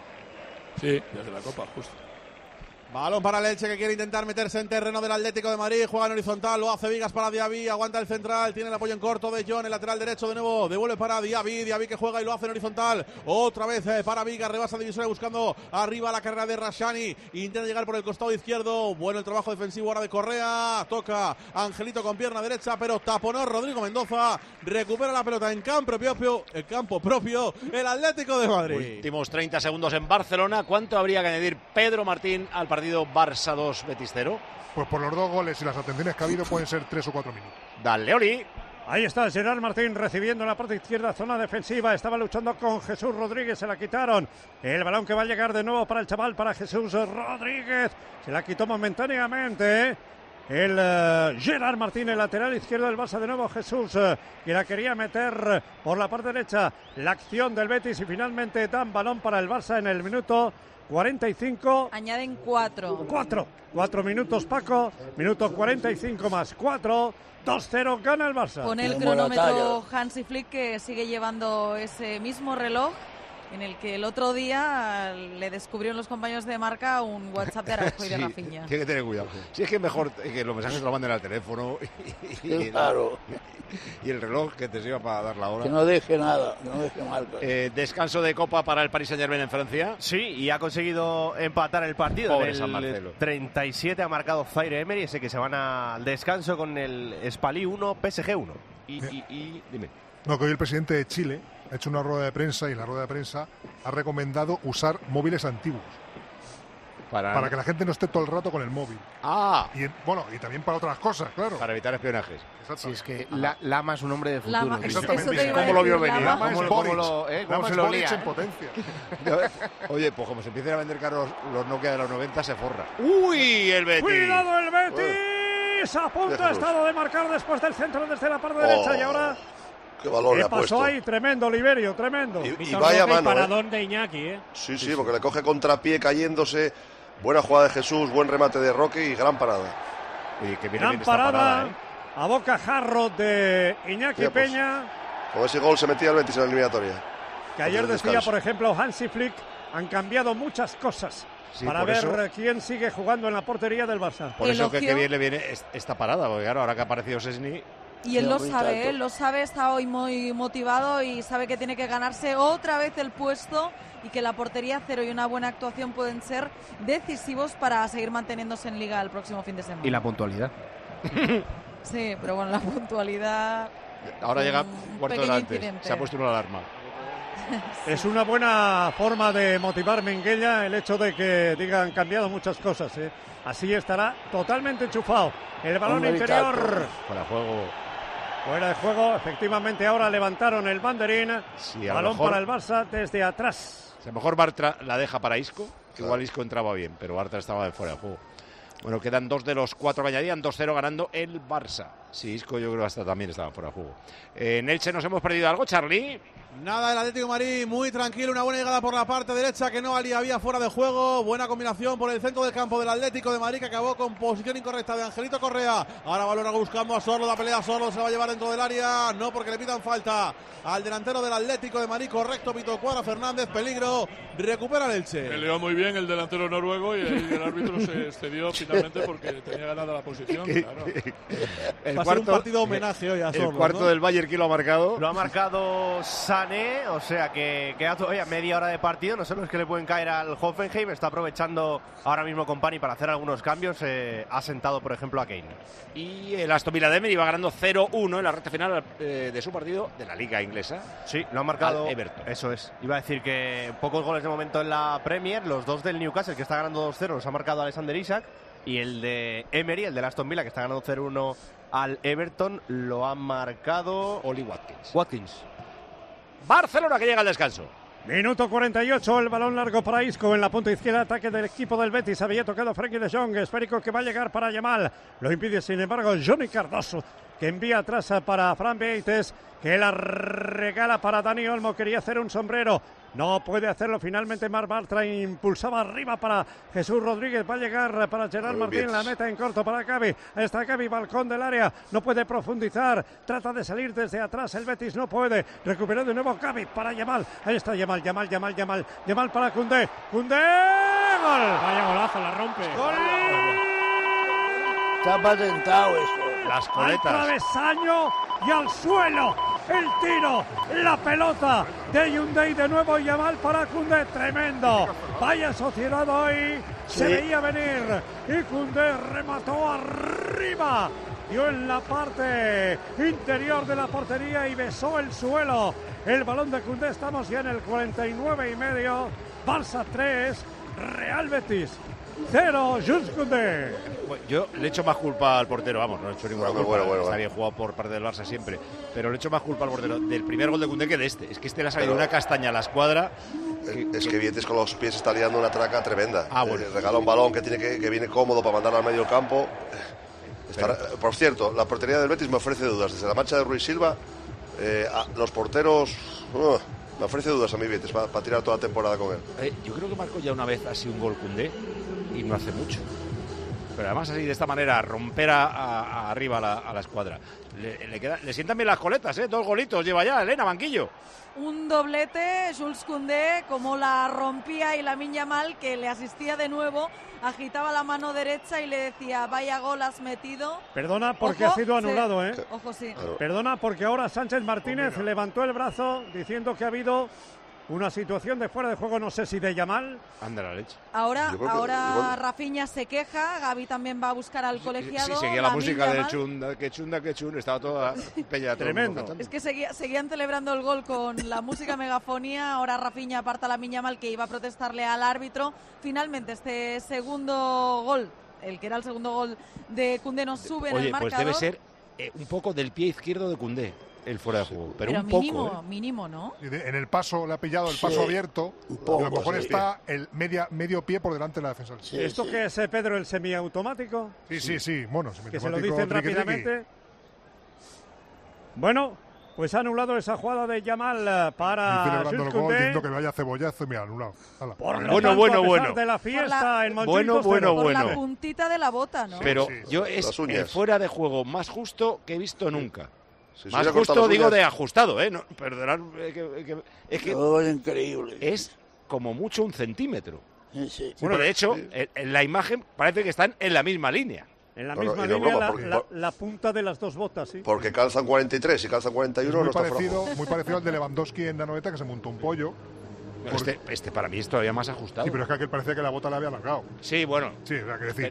Sí, desde la Copa, justo. Balón para el Elche que quiere intentar meterse en terreno del Atlético de Madrid. Juega en horizontal, lo hace Vigas para Diaby. Aguanta el central, tiene el apoyo en corto de John, el lateral derecho de nuevo. Devuelve para Diaby. Diaby que juega y lo hace en horizontal. Otra vez para Vigas, rebasa divisoria buscando arriba la carrera de Rashani. Intenta llegar por el costado izquierdo. Bueno el trabajo defensivo ahora de Correa. Toca Angelito con pierna derecha, pero taponó Rodrigo Mendoza. Recupera la pelota en campo propio. El Atlético de Madrid. Últimos 30 segundos en Barcelona. ¿Cuánto habría que añadir Pedro Martín al partido Barça 2, Betis 0? Pues por los 2 goles y las atenciones que ha habido pueden ser 3 o 4 minutos. Dale, Oli. Ahí está Gerard Martín recibiendo en la parte izquierda, zona defensiva. Estaba luchando con Jesús Rodríguez, se la quitaron. El balón que va a llegar de nuevo para el chaval, para Jesús Rodríguez. Se la quitó momentáneamente. El Gerard Martín, el lateral izquierdo del Barça, de nuevo Jesús, que la quería meter por la parte derecha. La acción del Betis y finalmente dan balón para el Barça en el minuto 45. Añaden 4. 4 minutos, Paco. Minuto 45 más 4. 2-0 gana el Barça. Con el cronómetro Hansi Flick, que sigue llevando ese mismo reloj. en el que el otro día le descubrieron los compañeros de Marca un WhatsApp de Araujo y de Rafinha. Tiene que tener cuidado. Si es que es mejor que los mensajes los manden al teléfono Claro. y el reloj que te sirva para dar la hora. Que no deje nada, que no deje marca. Descanso de Copa para el Paris Saint-Germain en Francia. Sí, y ha conseguido empatar el partido. Pobre En San el Marcelo. 37 ha marcado Zaire Emery, ese que se van al descanso con el Espalí 1, PSG 1. Y dime. No, que hoy el presidente de Chile ha hecho una rueda de prensa y en la rueda de prensa ha recomendado usar móviles antiguos. Para que la gente no esté todo el rato con el móvil. Ah. Y también para otras cosas, claro. Para evitar espionajes. Si es que Lama es un hombre de futuro. Lama, exactamente. ¿Cómo lo vio venir? Lama es ¿Cómo Lama se es lo Boric lía, en potencia. Oye, pues como se empiecen a vender caros los Nokia de los 90, se forra. ¡Uy, el Betis! ¡Cuidado el Betis! A punto ha estado de marcar después del centro desde la parte derecha y ahora... ¡Qué valor le ha pasó puesto! ahí? Tremendo, Oliverio, tremendo. Y vaya mano, paradón de Iñaki, Sí, porque le coge contrapié cayéndose. Buena jugada de Jesús, buen remate de Roque y gran parada. Y que viene Gran bien esta parada a bocajarro de Iñaki Mira, pues, Peña. Con ese gol se metía el Betis en la eliminatoria. Que ayer Antes del decía, descanso. por ejemplo, Hansi Flick, han cambiado muchas cosas para por ver eso. quién sigue jugando en la portería del Barça. Por eso que bien le viene esta parada, porque claro, ahora que ha aparecido Szczęsny... Y él lo sabe, está hoy muy motivado y sabe que tiene que ganarse otra vez el puesto y que la portería cero y una buena actuación pueden ser decisivos para seguir manteniéndose en Liga el próximo fin de semana. Y la puntualidad. Sí, pero bueno, la puntualidad... Ahora llega un cuarto de pequeño hora antes, incidente. se ha puesto una alarma. Es una buena forma de motivar Minguella el hecho de que digan cambiado muchas cosas. Así estará totalmente enchufado. El balón interior. Para juego. Fuera de juego, efectivamente ahora levantaron el banderín. Sí, a lo balón mejor- para el Barça desde atrás. A lo mejor Bartra la deja para Isco, que igual Isco entraba bien, pero Bartra estaba de fuera de juego. Bueno, quedan 2 de los 4 que añadían, 2-0 ganando el Barça. Sí, Isco yo creo que hasta también estaba fuera de juego. En Elche nos hemos perdido algo, Charlie. Nada, el Atlético de Madrid muy tranquilo, una buena llegada por la parte derecha que no había fuera de juego, buena combinación por el centro del campo del Atlético de Madrid que acabó con posición incorrecta de Angelito Correa. Ahora Valora buscando a Sorlo, la pelea Sorlo se va a llevar dentro del área, no porque le pitan falta al delantero del Atlético de Madrid, correcto, Pito Cuadra Fernández, peligro, recupera el Elche. Peleó muy bien el delantero noruego y el árbitro se excedió finalmente porque tenía ganada la posición. Claro. El Va a ser un partido homenaje hoy a Sorlo. El cuarto ¿no? del Bayern, ¿quién lo ha marcado? Lo ha marcado Sané, o sea que queda todavía media hora de partido. No sé los que le pueden caer al Hoffenheim. Está aprovechando ahora mismo Company para hacer algunos cambios. Ha sentado, por ejemplo, a Kane. Y el Aston Villa de Emery va ganando 0-1 en la recta final de su partido de la Liga Inglesa. Sí, lo ha marcado al Everton. Eso es. Iba a decir que pocos goles de momento en la Premier. Los 2 del Newcastle, que está ganando 2-0, los ha marcado Alexander Isak. Y el de Emery, el del Aston Villa, que está ganando 0-1 al Everton, lo ha marcado Oli Watkins. Barcelona que llega al descanso. Minuto 48, el balón largo para Isco en la punta izquierda, ataque del equipo del Betis. Había tocado Frenkie de Jong, esférico que va a llegar para Yamal. Lo impide, sin embargo, Johnny Cardoso, que envía atrás para Fran Benítez, que la regala para Dani Olmo. Quería hacer un sombrero, no puede hacerlo. Finalmente Marc Bartra impulsaba arriba para Jesús Rodríguez. Va a llegar para Gerard Martín, la meta en corto para Gavi. Ahí está Gavi, balcón del área, no puede profundizar, trata de salir desde atrás, el Betis no puede. Recuperó de nuevo Gavi para Yamal. Ahí está Yamal para Koundé. ¡Koundé! ¡Gol! Vaya golazo, la rompe. Está patentado eso. Las Al coletas. travesaño y al suelo. El tiro, la pelota de Hyundai de nuevo. Yamal para Koundé, tremendo. Vaya sociedad hoy, se veía venir. Y Koundé remató arriba. Dio en la parte interior de la portería y besó el suelo. El balón de Koundé, estamos ya en el 49 y medio. Barça 3, Real Betis 0, Jules Koundé. Yo le echo más culpa al portero, vamos, no he hecho ninguna culpa. Bueno. Está bien jugado por parte del Barça siempre, pero le echo más culpa al portero del primer gol de Koundé que de este. Es que este le ha salido Pero- una castaña a la escuadra. Es que Vietes con los pies está liando una traca tremenda. Bueno. Regala un balón que viene cómodo para mandarlo al medio del campo. Por cierto, la portería del Betis me ofrece dudas. Desde la marcha de Ruiz Silva, los porteros... me ofrece dudas a mí Vietes para tirar toda la temporada con él. Yo creo que marcó ya una vez así un gol Koundé y no hace mucho. Pero además así, de esta manera, romper arriba a la escuadra. Le sientan bien las coletas, 2 golitos lleva ya Elena, banquillo. Un doblete, Jules Koundé, como la rompía, y Lamine Yamal, que le asistía de nuevo, agitaba la mano derecha y le decía, vaya gol has metido. Perdona porque Ojo, ha sido anulado, sí. Ojo, sí. Perdona porque ahora Sánchez Martínez levantó el brazo diciendo que ha habido una situación de fuera de juego, no sé si de Yamal. Anda la leche. Ahora Rafinha se queja, Gavi también va a buscar al colegiado. Sí, seguía la música de chunda, que chunda, estaba toda peña. Tremendo. Es que seguían celebrando el gol con la música megafonía. Ahora Rafinha aparta a Lamine Yamal, que iba a protestarle al árbitro. Finalmente este segundo gol, el que era el segundo gol de Koundé, nos sube en el marcador. Pues debe ser un poco del pie izquierdo de Koundé el fuera de juego, pero un mínimo, poco. Mínimo, ¿no? En el paso le ha pillado el paso abierto, y a lo mejor está el medio pie por delante de la defensa. Sí. ¿Esto qué es, Pedro, el semiautomático? Sí, bueno, semiautomático. Que se lo dicen rápidamente. Bueno, pues ha anulado esa jugada de Yamal para Jules Koundé. Diciendo que vaya cebollazo y me ha anulado. Bueno. De la fiesta, el Por la puntita de la bota, ¿no? Pero yo es el fuera de juego más justo que he visto nunca. Sí, más justo, digo, de ajustado, ¿eh? No, perdonad, es que increíble. Es como mucho 1 centímetro. Sí. Bueno, de hecho, en la imagen parece que están en la misma línea. En la misma línea, la punta de las 2 botas, sí. Porque calzan 43 y calzan 41, no está muy parecido al de Lewandowski en la noveta, que se montó un pollo. Este para mí es todavía más ajustado. Sí, pero es que aquel parecía que la bota le había alargado. Sí, bueno. Sí, o sea, que decir.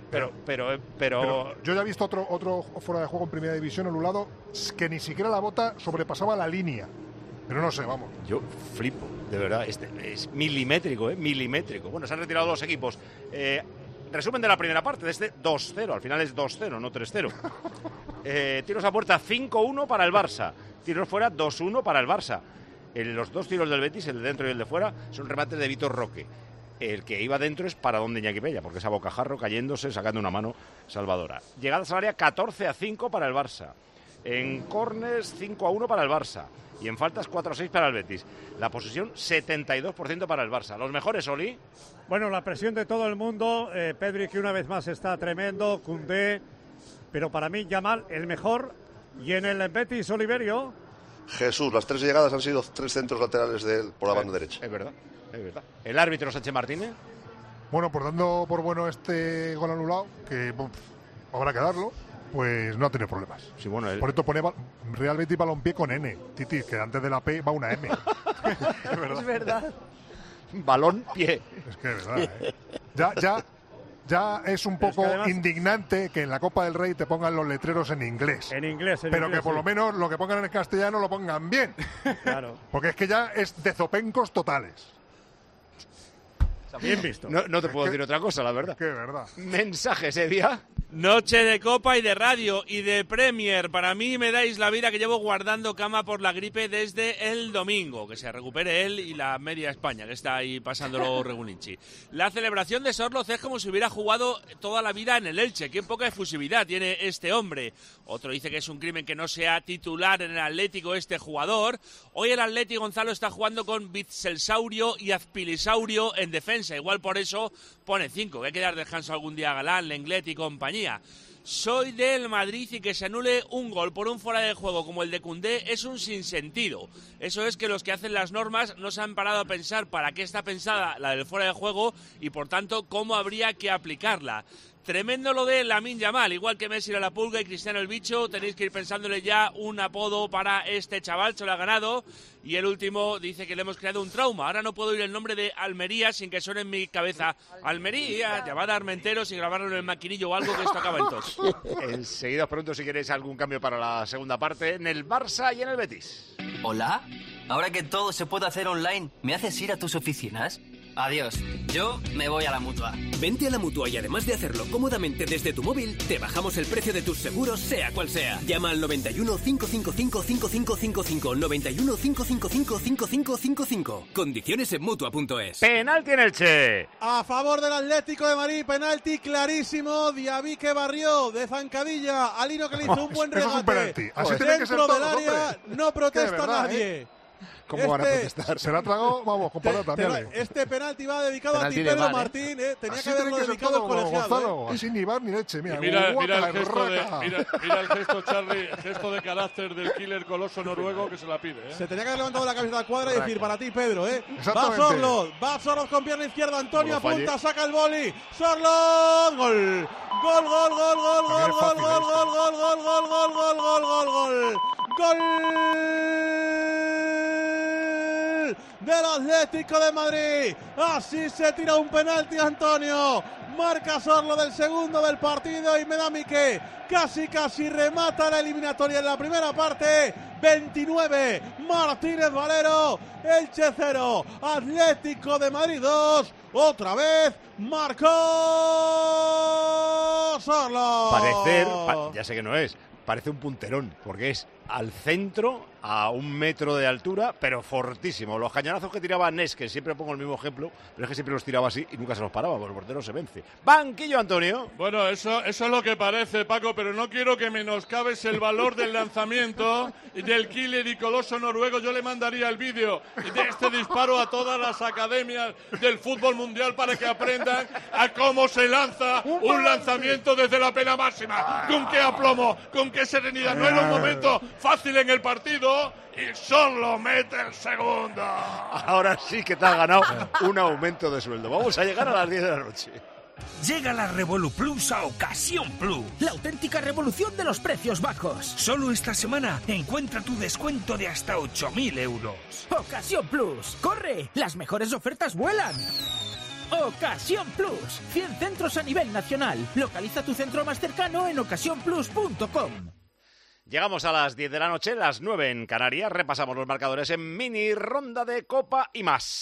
Pero yo ya he visto otro fuera de juego en primera división anulado que ni siquiera la bota sobrepasaba la línea. Pero no sé, vamos. Yo flipo, de verdad. Este es milimétrico, milimétrico. Bueno, se han retirado 2 equipos. Resumen de la primera parte, de este 2-0. Al final es 2-0, no 3-0. Tiros a puerta 5-1 para el Barça. Tiros fuera 2-1 para el Barça. Los 2 tiros del Betis, el de dentro y el de fuera, son remates de Vitor Roque. El que iba dentro es para donde Iñaki Peña, porque es a bocajarro, cayéndose, sacando una mano salvadora. Llegadas al área 14-5 para el Barça. En córners 5-1 para el Barça. Y en faltas 4-6 para el Betis. La posesión 72% para el Barça. ¿Los mejores, Oli? Bueno, la presión de todo el mundo. Pedri, que una vez más está tremendo. Koundé. Pero para mí, Yamal, el mejor. Y en el Betis, Oliverio. Jesús, las 3 llegadas han sido 3 centros laterales de él por la banda derecha. Es verdad. ¿El árbitro Sánchez Martínez? Bueno, pues dando por bueno este gol anulado, que habrá que darlo, pues no ha tenido problemas. Sí, bueno, Por esto pone Real Betis Balompié con N. Titi, que antes de la P va una M. Es verdad. Balón pie. Es que es verdad, Ya es un poco indignante que en la Copa del Rey te pongan los letreros en inglés. Pero que por lo menos lo que pongan en castellano lo pongan bien. Claro. Porque es que ya es de zopencos totales. Bien visto. No te puedo decir otra cosa, la verdad. Es que es verdad. Mensajes, Evia. Noche de Copa y de Radio y de Premier. Para mí me dais la vida, que llevo guardando cama por la gripe desde el domingo. Que se recupere él y la media España, que está ahí pasándolo regulinchi. La celebración de Sorloz es como si hubiera jugado toda la vida en el Elche. Qué poca efusividad tiene este hombre. Otro dice que es un crimen que no sea titular en el Atlético este jugador. Hoy el Atleti, Gonzalo, está jugando con Bitzelsaurio y Azpilisaurio en defensa. Igual por eso pone 5, que hay que dar descanso algún día a Galán, Lenglet y compañía. Soy del Madrid y que se anule un gol por un fuera de juego como el de Koundé es un sinsentido. Eso es que los que hacen las normas no se han parado a pensar para qué está pensada la del fuera de juego y por tanto cómo habría que aplicarla. Tremendo lo de Lamine Yamal, igual que Messi era la pulga y Cristiano el bicho, tenéis que ir pensándole ya un apodo para este chaval, se lo ha ganado. Y el último dice que le hemos creado un trauma, ahora no puedo oír el nombre de Almería sin que suene en mi cabeza. Almería, llamad a Armenteros y grabarlo en el maquinillo o algo, que esto acaba en tos. Enseguida os pregunto si queréis algún cambio para la segunda parte en el Barça y en el Betis. ¿Hola? Ahora que todo se puede hacer online, ¿me haces ir a tus oficinas? Adiós, yo me voy a la Mutua. Vente a la Mutua y además de hacerlo cómodamente desde tu móvil, te bajamos el precio de tus seguros, sea cual sea. Llama al 91 555 5555, 91 555 5555. Condiciones en Mutua.es. Penalti en Elche. A favor del Atlético de Madrid, penalti clarísimo. Diaby que barrió de zancadilla. Alino, que le hizo un buen regate. Así tiene que ser dentro todo, del área, hombre. no protesta nadie. ¿Cómo van a protestar? Se la ha tragado, vamos, con patata, dale. Este penalti va dedicado Penalti a ti, de Pedro VAR, Martín. Tenía Así que haberlo tiene que ser dedicado todo, al colegiado. Gonzalo. Así ni bar ni leche. Mira, Mira el guaca, gesto raca. mira el gesto, Charlie, gesto de carácter del killer coloso noruego que se la pide. Se tenía que haber levantado la camiseta de cuadra y decir, para ti, Pedro, Va Exactamente. Sorloth con pierna izquierda, Antonio Como apunta, falle. saca el boli. Sorloth, gol. Gol, gol, gol, gol, gol, gol, gol, gol, gol, gol, gol, gol, gol, gol, gol, gol. Gol del Atlético de Madrid. Así se tira un penalti, Antonio. Marca Sorloth del segundo del partido y me da a mí que casi remata la eliminatoria en la primera parte. 29, Martínez Valero, Elche 0, Atlético de Madrid 2. Otra vez marcó Sorloth. Ya sé que no es, parece un punterón, porque es al centro, a 1 metro de altura, pero fortísimo. Los cañonazos que tiraba Nes, que siempre pongo el mismo ejemplo, pero es que siempre los tiraba así y nunca se los paraba, porque el portero se vence. Banquillo, Antonio. Bueno, eso es lo que parece, Paco, pero no quiero que menoscabes el valor del lanzamiento del killer y coloso noruego. Yo le mandaría el vídeo de este disparo a todas las academias del fútbol mundial para que aprendan a cómo se lanza un lanzamiento desde la pena máxima. Con qué aplomo, con qué serenidad. No era un momento fácil en el partido y solo mete el segundo. Ahora sí que te has ganado un aumento de sueldo. Vamos a llegar a las 10 de la noche. Llega la Revolu Plus a Ocasión Plus, la auténtica revolución de los precios bajos. Solo esta semana encuentra tu descuento de hasta 8.000 euros. Ocasión Plus, ¡corre! Las mejores ofertas vuelan. Ocasión Plus, 100 centros a nivel nacional. Localiza tu centro más cercano en ocasiónplus.com. Llegamos a las 10 de la noche, las 9 en Canarias. Repasamos los marcadores en mini ronda de Copa y más.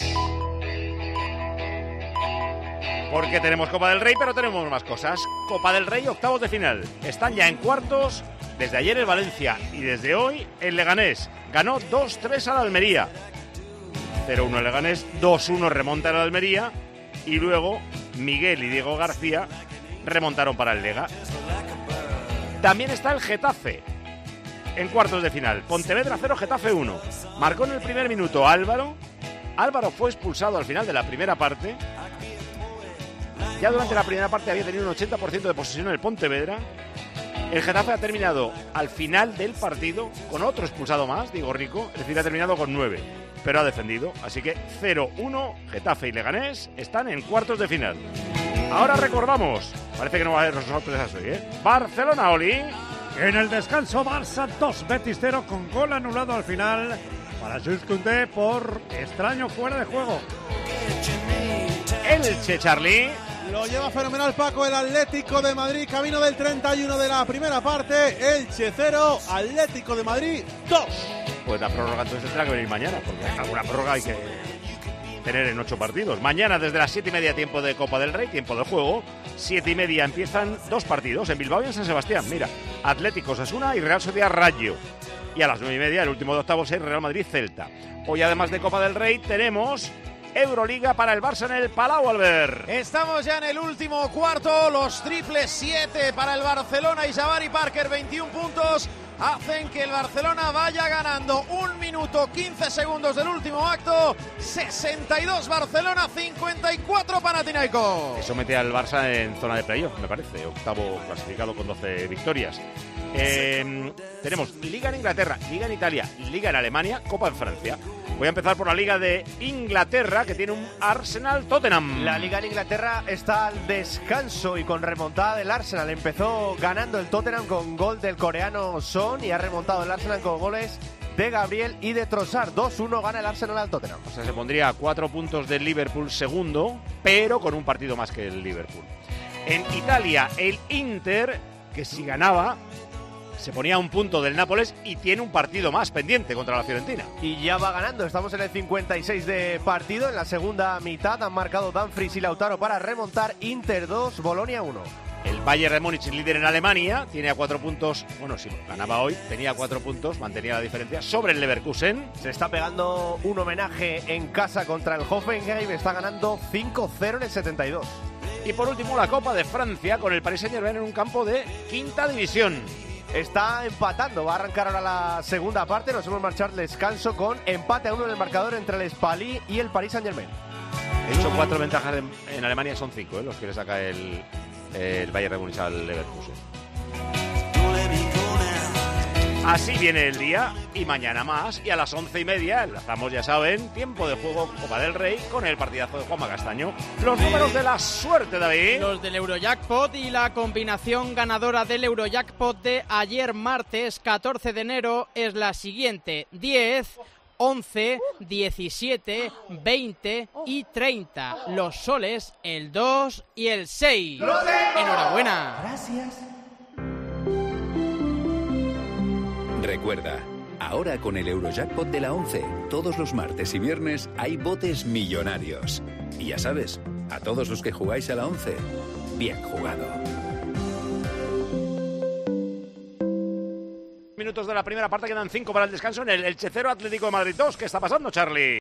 Porque tenemos Copa del Rey, pero tenemos más cosas. Copa del Rey, octavos de final. Están ya en cuartos. Desde ayer el Valencia y desde hoy el Leganés. Ganó 2-3 al Almería. 0-1 el Leganés, 2-1 remonta el Almería. Y luego Miguel y Diego García remontaron para el Lega. También está el Getafe en cuartos de final. Pontevedra 0, Getafe 1. Marcó en el primer minuto Álvaro. Álvaro fue expulsado al final de la primera parte. Ya durante la primera parte había tenido un 80% de posesión el Pontevedra. El Getafe ha terminado al final del partido con otro expulsado más, Diego Rico. Es decir, ha terminado con 9, pero ha defendido. Así que 0-1, Getafe y Leganés están en cuartos de final. Ahora recordamos, parece que no va a haber sorpresas hoy, Barcelona, Oli. En el descanso, Barça 2, Betis 0, con gol anulado al final para Jules Koundé por extraño fuera de juego. Elche, Charlie. Lo lleva fenomenal Paco, el Atlético de Madrid, camino del 31 de la primera parte. Elche 0, Atlético de Madrid 2. Pues la prórroga entonces tendrá que venir mañana, porque alguna prórroga hay que tener en 8 partidos. Mañana desde las 7:30 tiempo de Copa del Rey, tiempo de juego. 7:30 empiezan 2 partidos en Bilbao y en San Sebastián. Mira, Atlético Osasuna y Real Sociedad Rayo. Y a las 9:30 el último de octavos es Real Madrid Celta. Hoy además de Copa del Rey tenemos Euroliga para el Barça en el Palau, Albert. Estamos ya en el último cuarto, los triples 7 para el Barcelona y Jabari Parker, 21 puntos, hacen que el Barcelona vaya ganando 1 minuto 15 segundos del último acto, 62 Barcelona, 54 Panathinaikos. Eso mete al Barça en zona de playoff, me parece, octavo clasificado con 12 victorias. Tenemos Liga en Inglaterra, Liga en Italia, Liga en Alemania, Copa en Francia. Voy a empezar por la Liga de Inglaterra, que tiene un Arsenal-Tottenham. La Liga en Inglaterra está al descanso y con remontada del Arsenal. Empezó ganando el Tottenham con gol del coreano Son y ha remontado el Arsenal con goles de Gabriel y de Trossard. 2-1 gana el Arsenal al Tottenham. O sea, se pondría a 4 puntos del Liverpool segundo, pero con un partido más que el Liverpool. En Italia, el Inter, que si ganaba, se ponía a 1 punto del Nápoles y tiene un partido más pendiente contra la Fiorentina. Y ya va ganando, estamos en el 56 de partido. En la segunda mitad han marcado Dumfries y Lautaro para remontar. Inter 2, Bolonia 1. El Bayern de Múnich, líder en Alemania, tiene a 4 puntos, bueno, si ganaba hoy, tenía 4 puntos, mantenía la diferencia sobre el Leverkusen. Se está pegando un homenaje en casa contra el Hoffenheim, está ganando 5-0 en el 72. Y por último la Copa de Francia con el Paris Saint-Germain en un campo de quinta división. está empatando. Va a arrancar ahora la segunda parte. Nos hemos marchado al descanso con empate a 1 en el marcador entre el Spali y el Paris Saint-Germain. He hecho 4 ventajas en Alemania, son 5 los que le saca el Bayern de Múnich al Leverkusen. Así viene el día y mañana más, y a las 11:30 enlazamos, ya saben, tiempo de juego Copa del Rey con el partidazo de Juanma Castaño. Los números de la suerte, David. Los del Eurojackpot y la combinación ganadora del Eurojackpot de ayer martes 14 de enero es la siguiente: 10, 11, 17, 20 y 30. Los soles, el 2 y el 6. ¡Enhorabuena! Gracias. Recuerda, ahora con el Eurojackpot de la 11, todos los martes y viernes hay botes millonarios. Y ya sabes, a todos los que jugáis a la 11, bien jugado. Minutos de la primera parte, quedan 5 para el descanso en el Elche 0, Atlético de Madrid 2. ¿Qué está pasando, Charlie?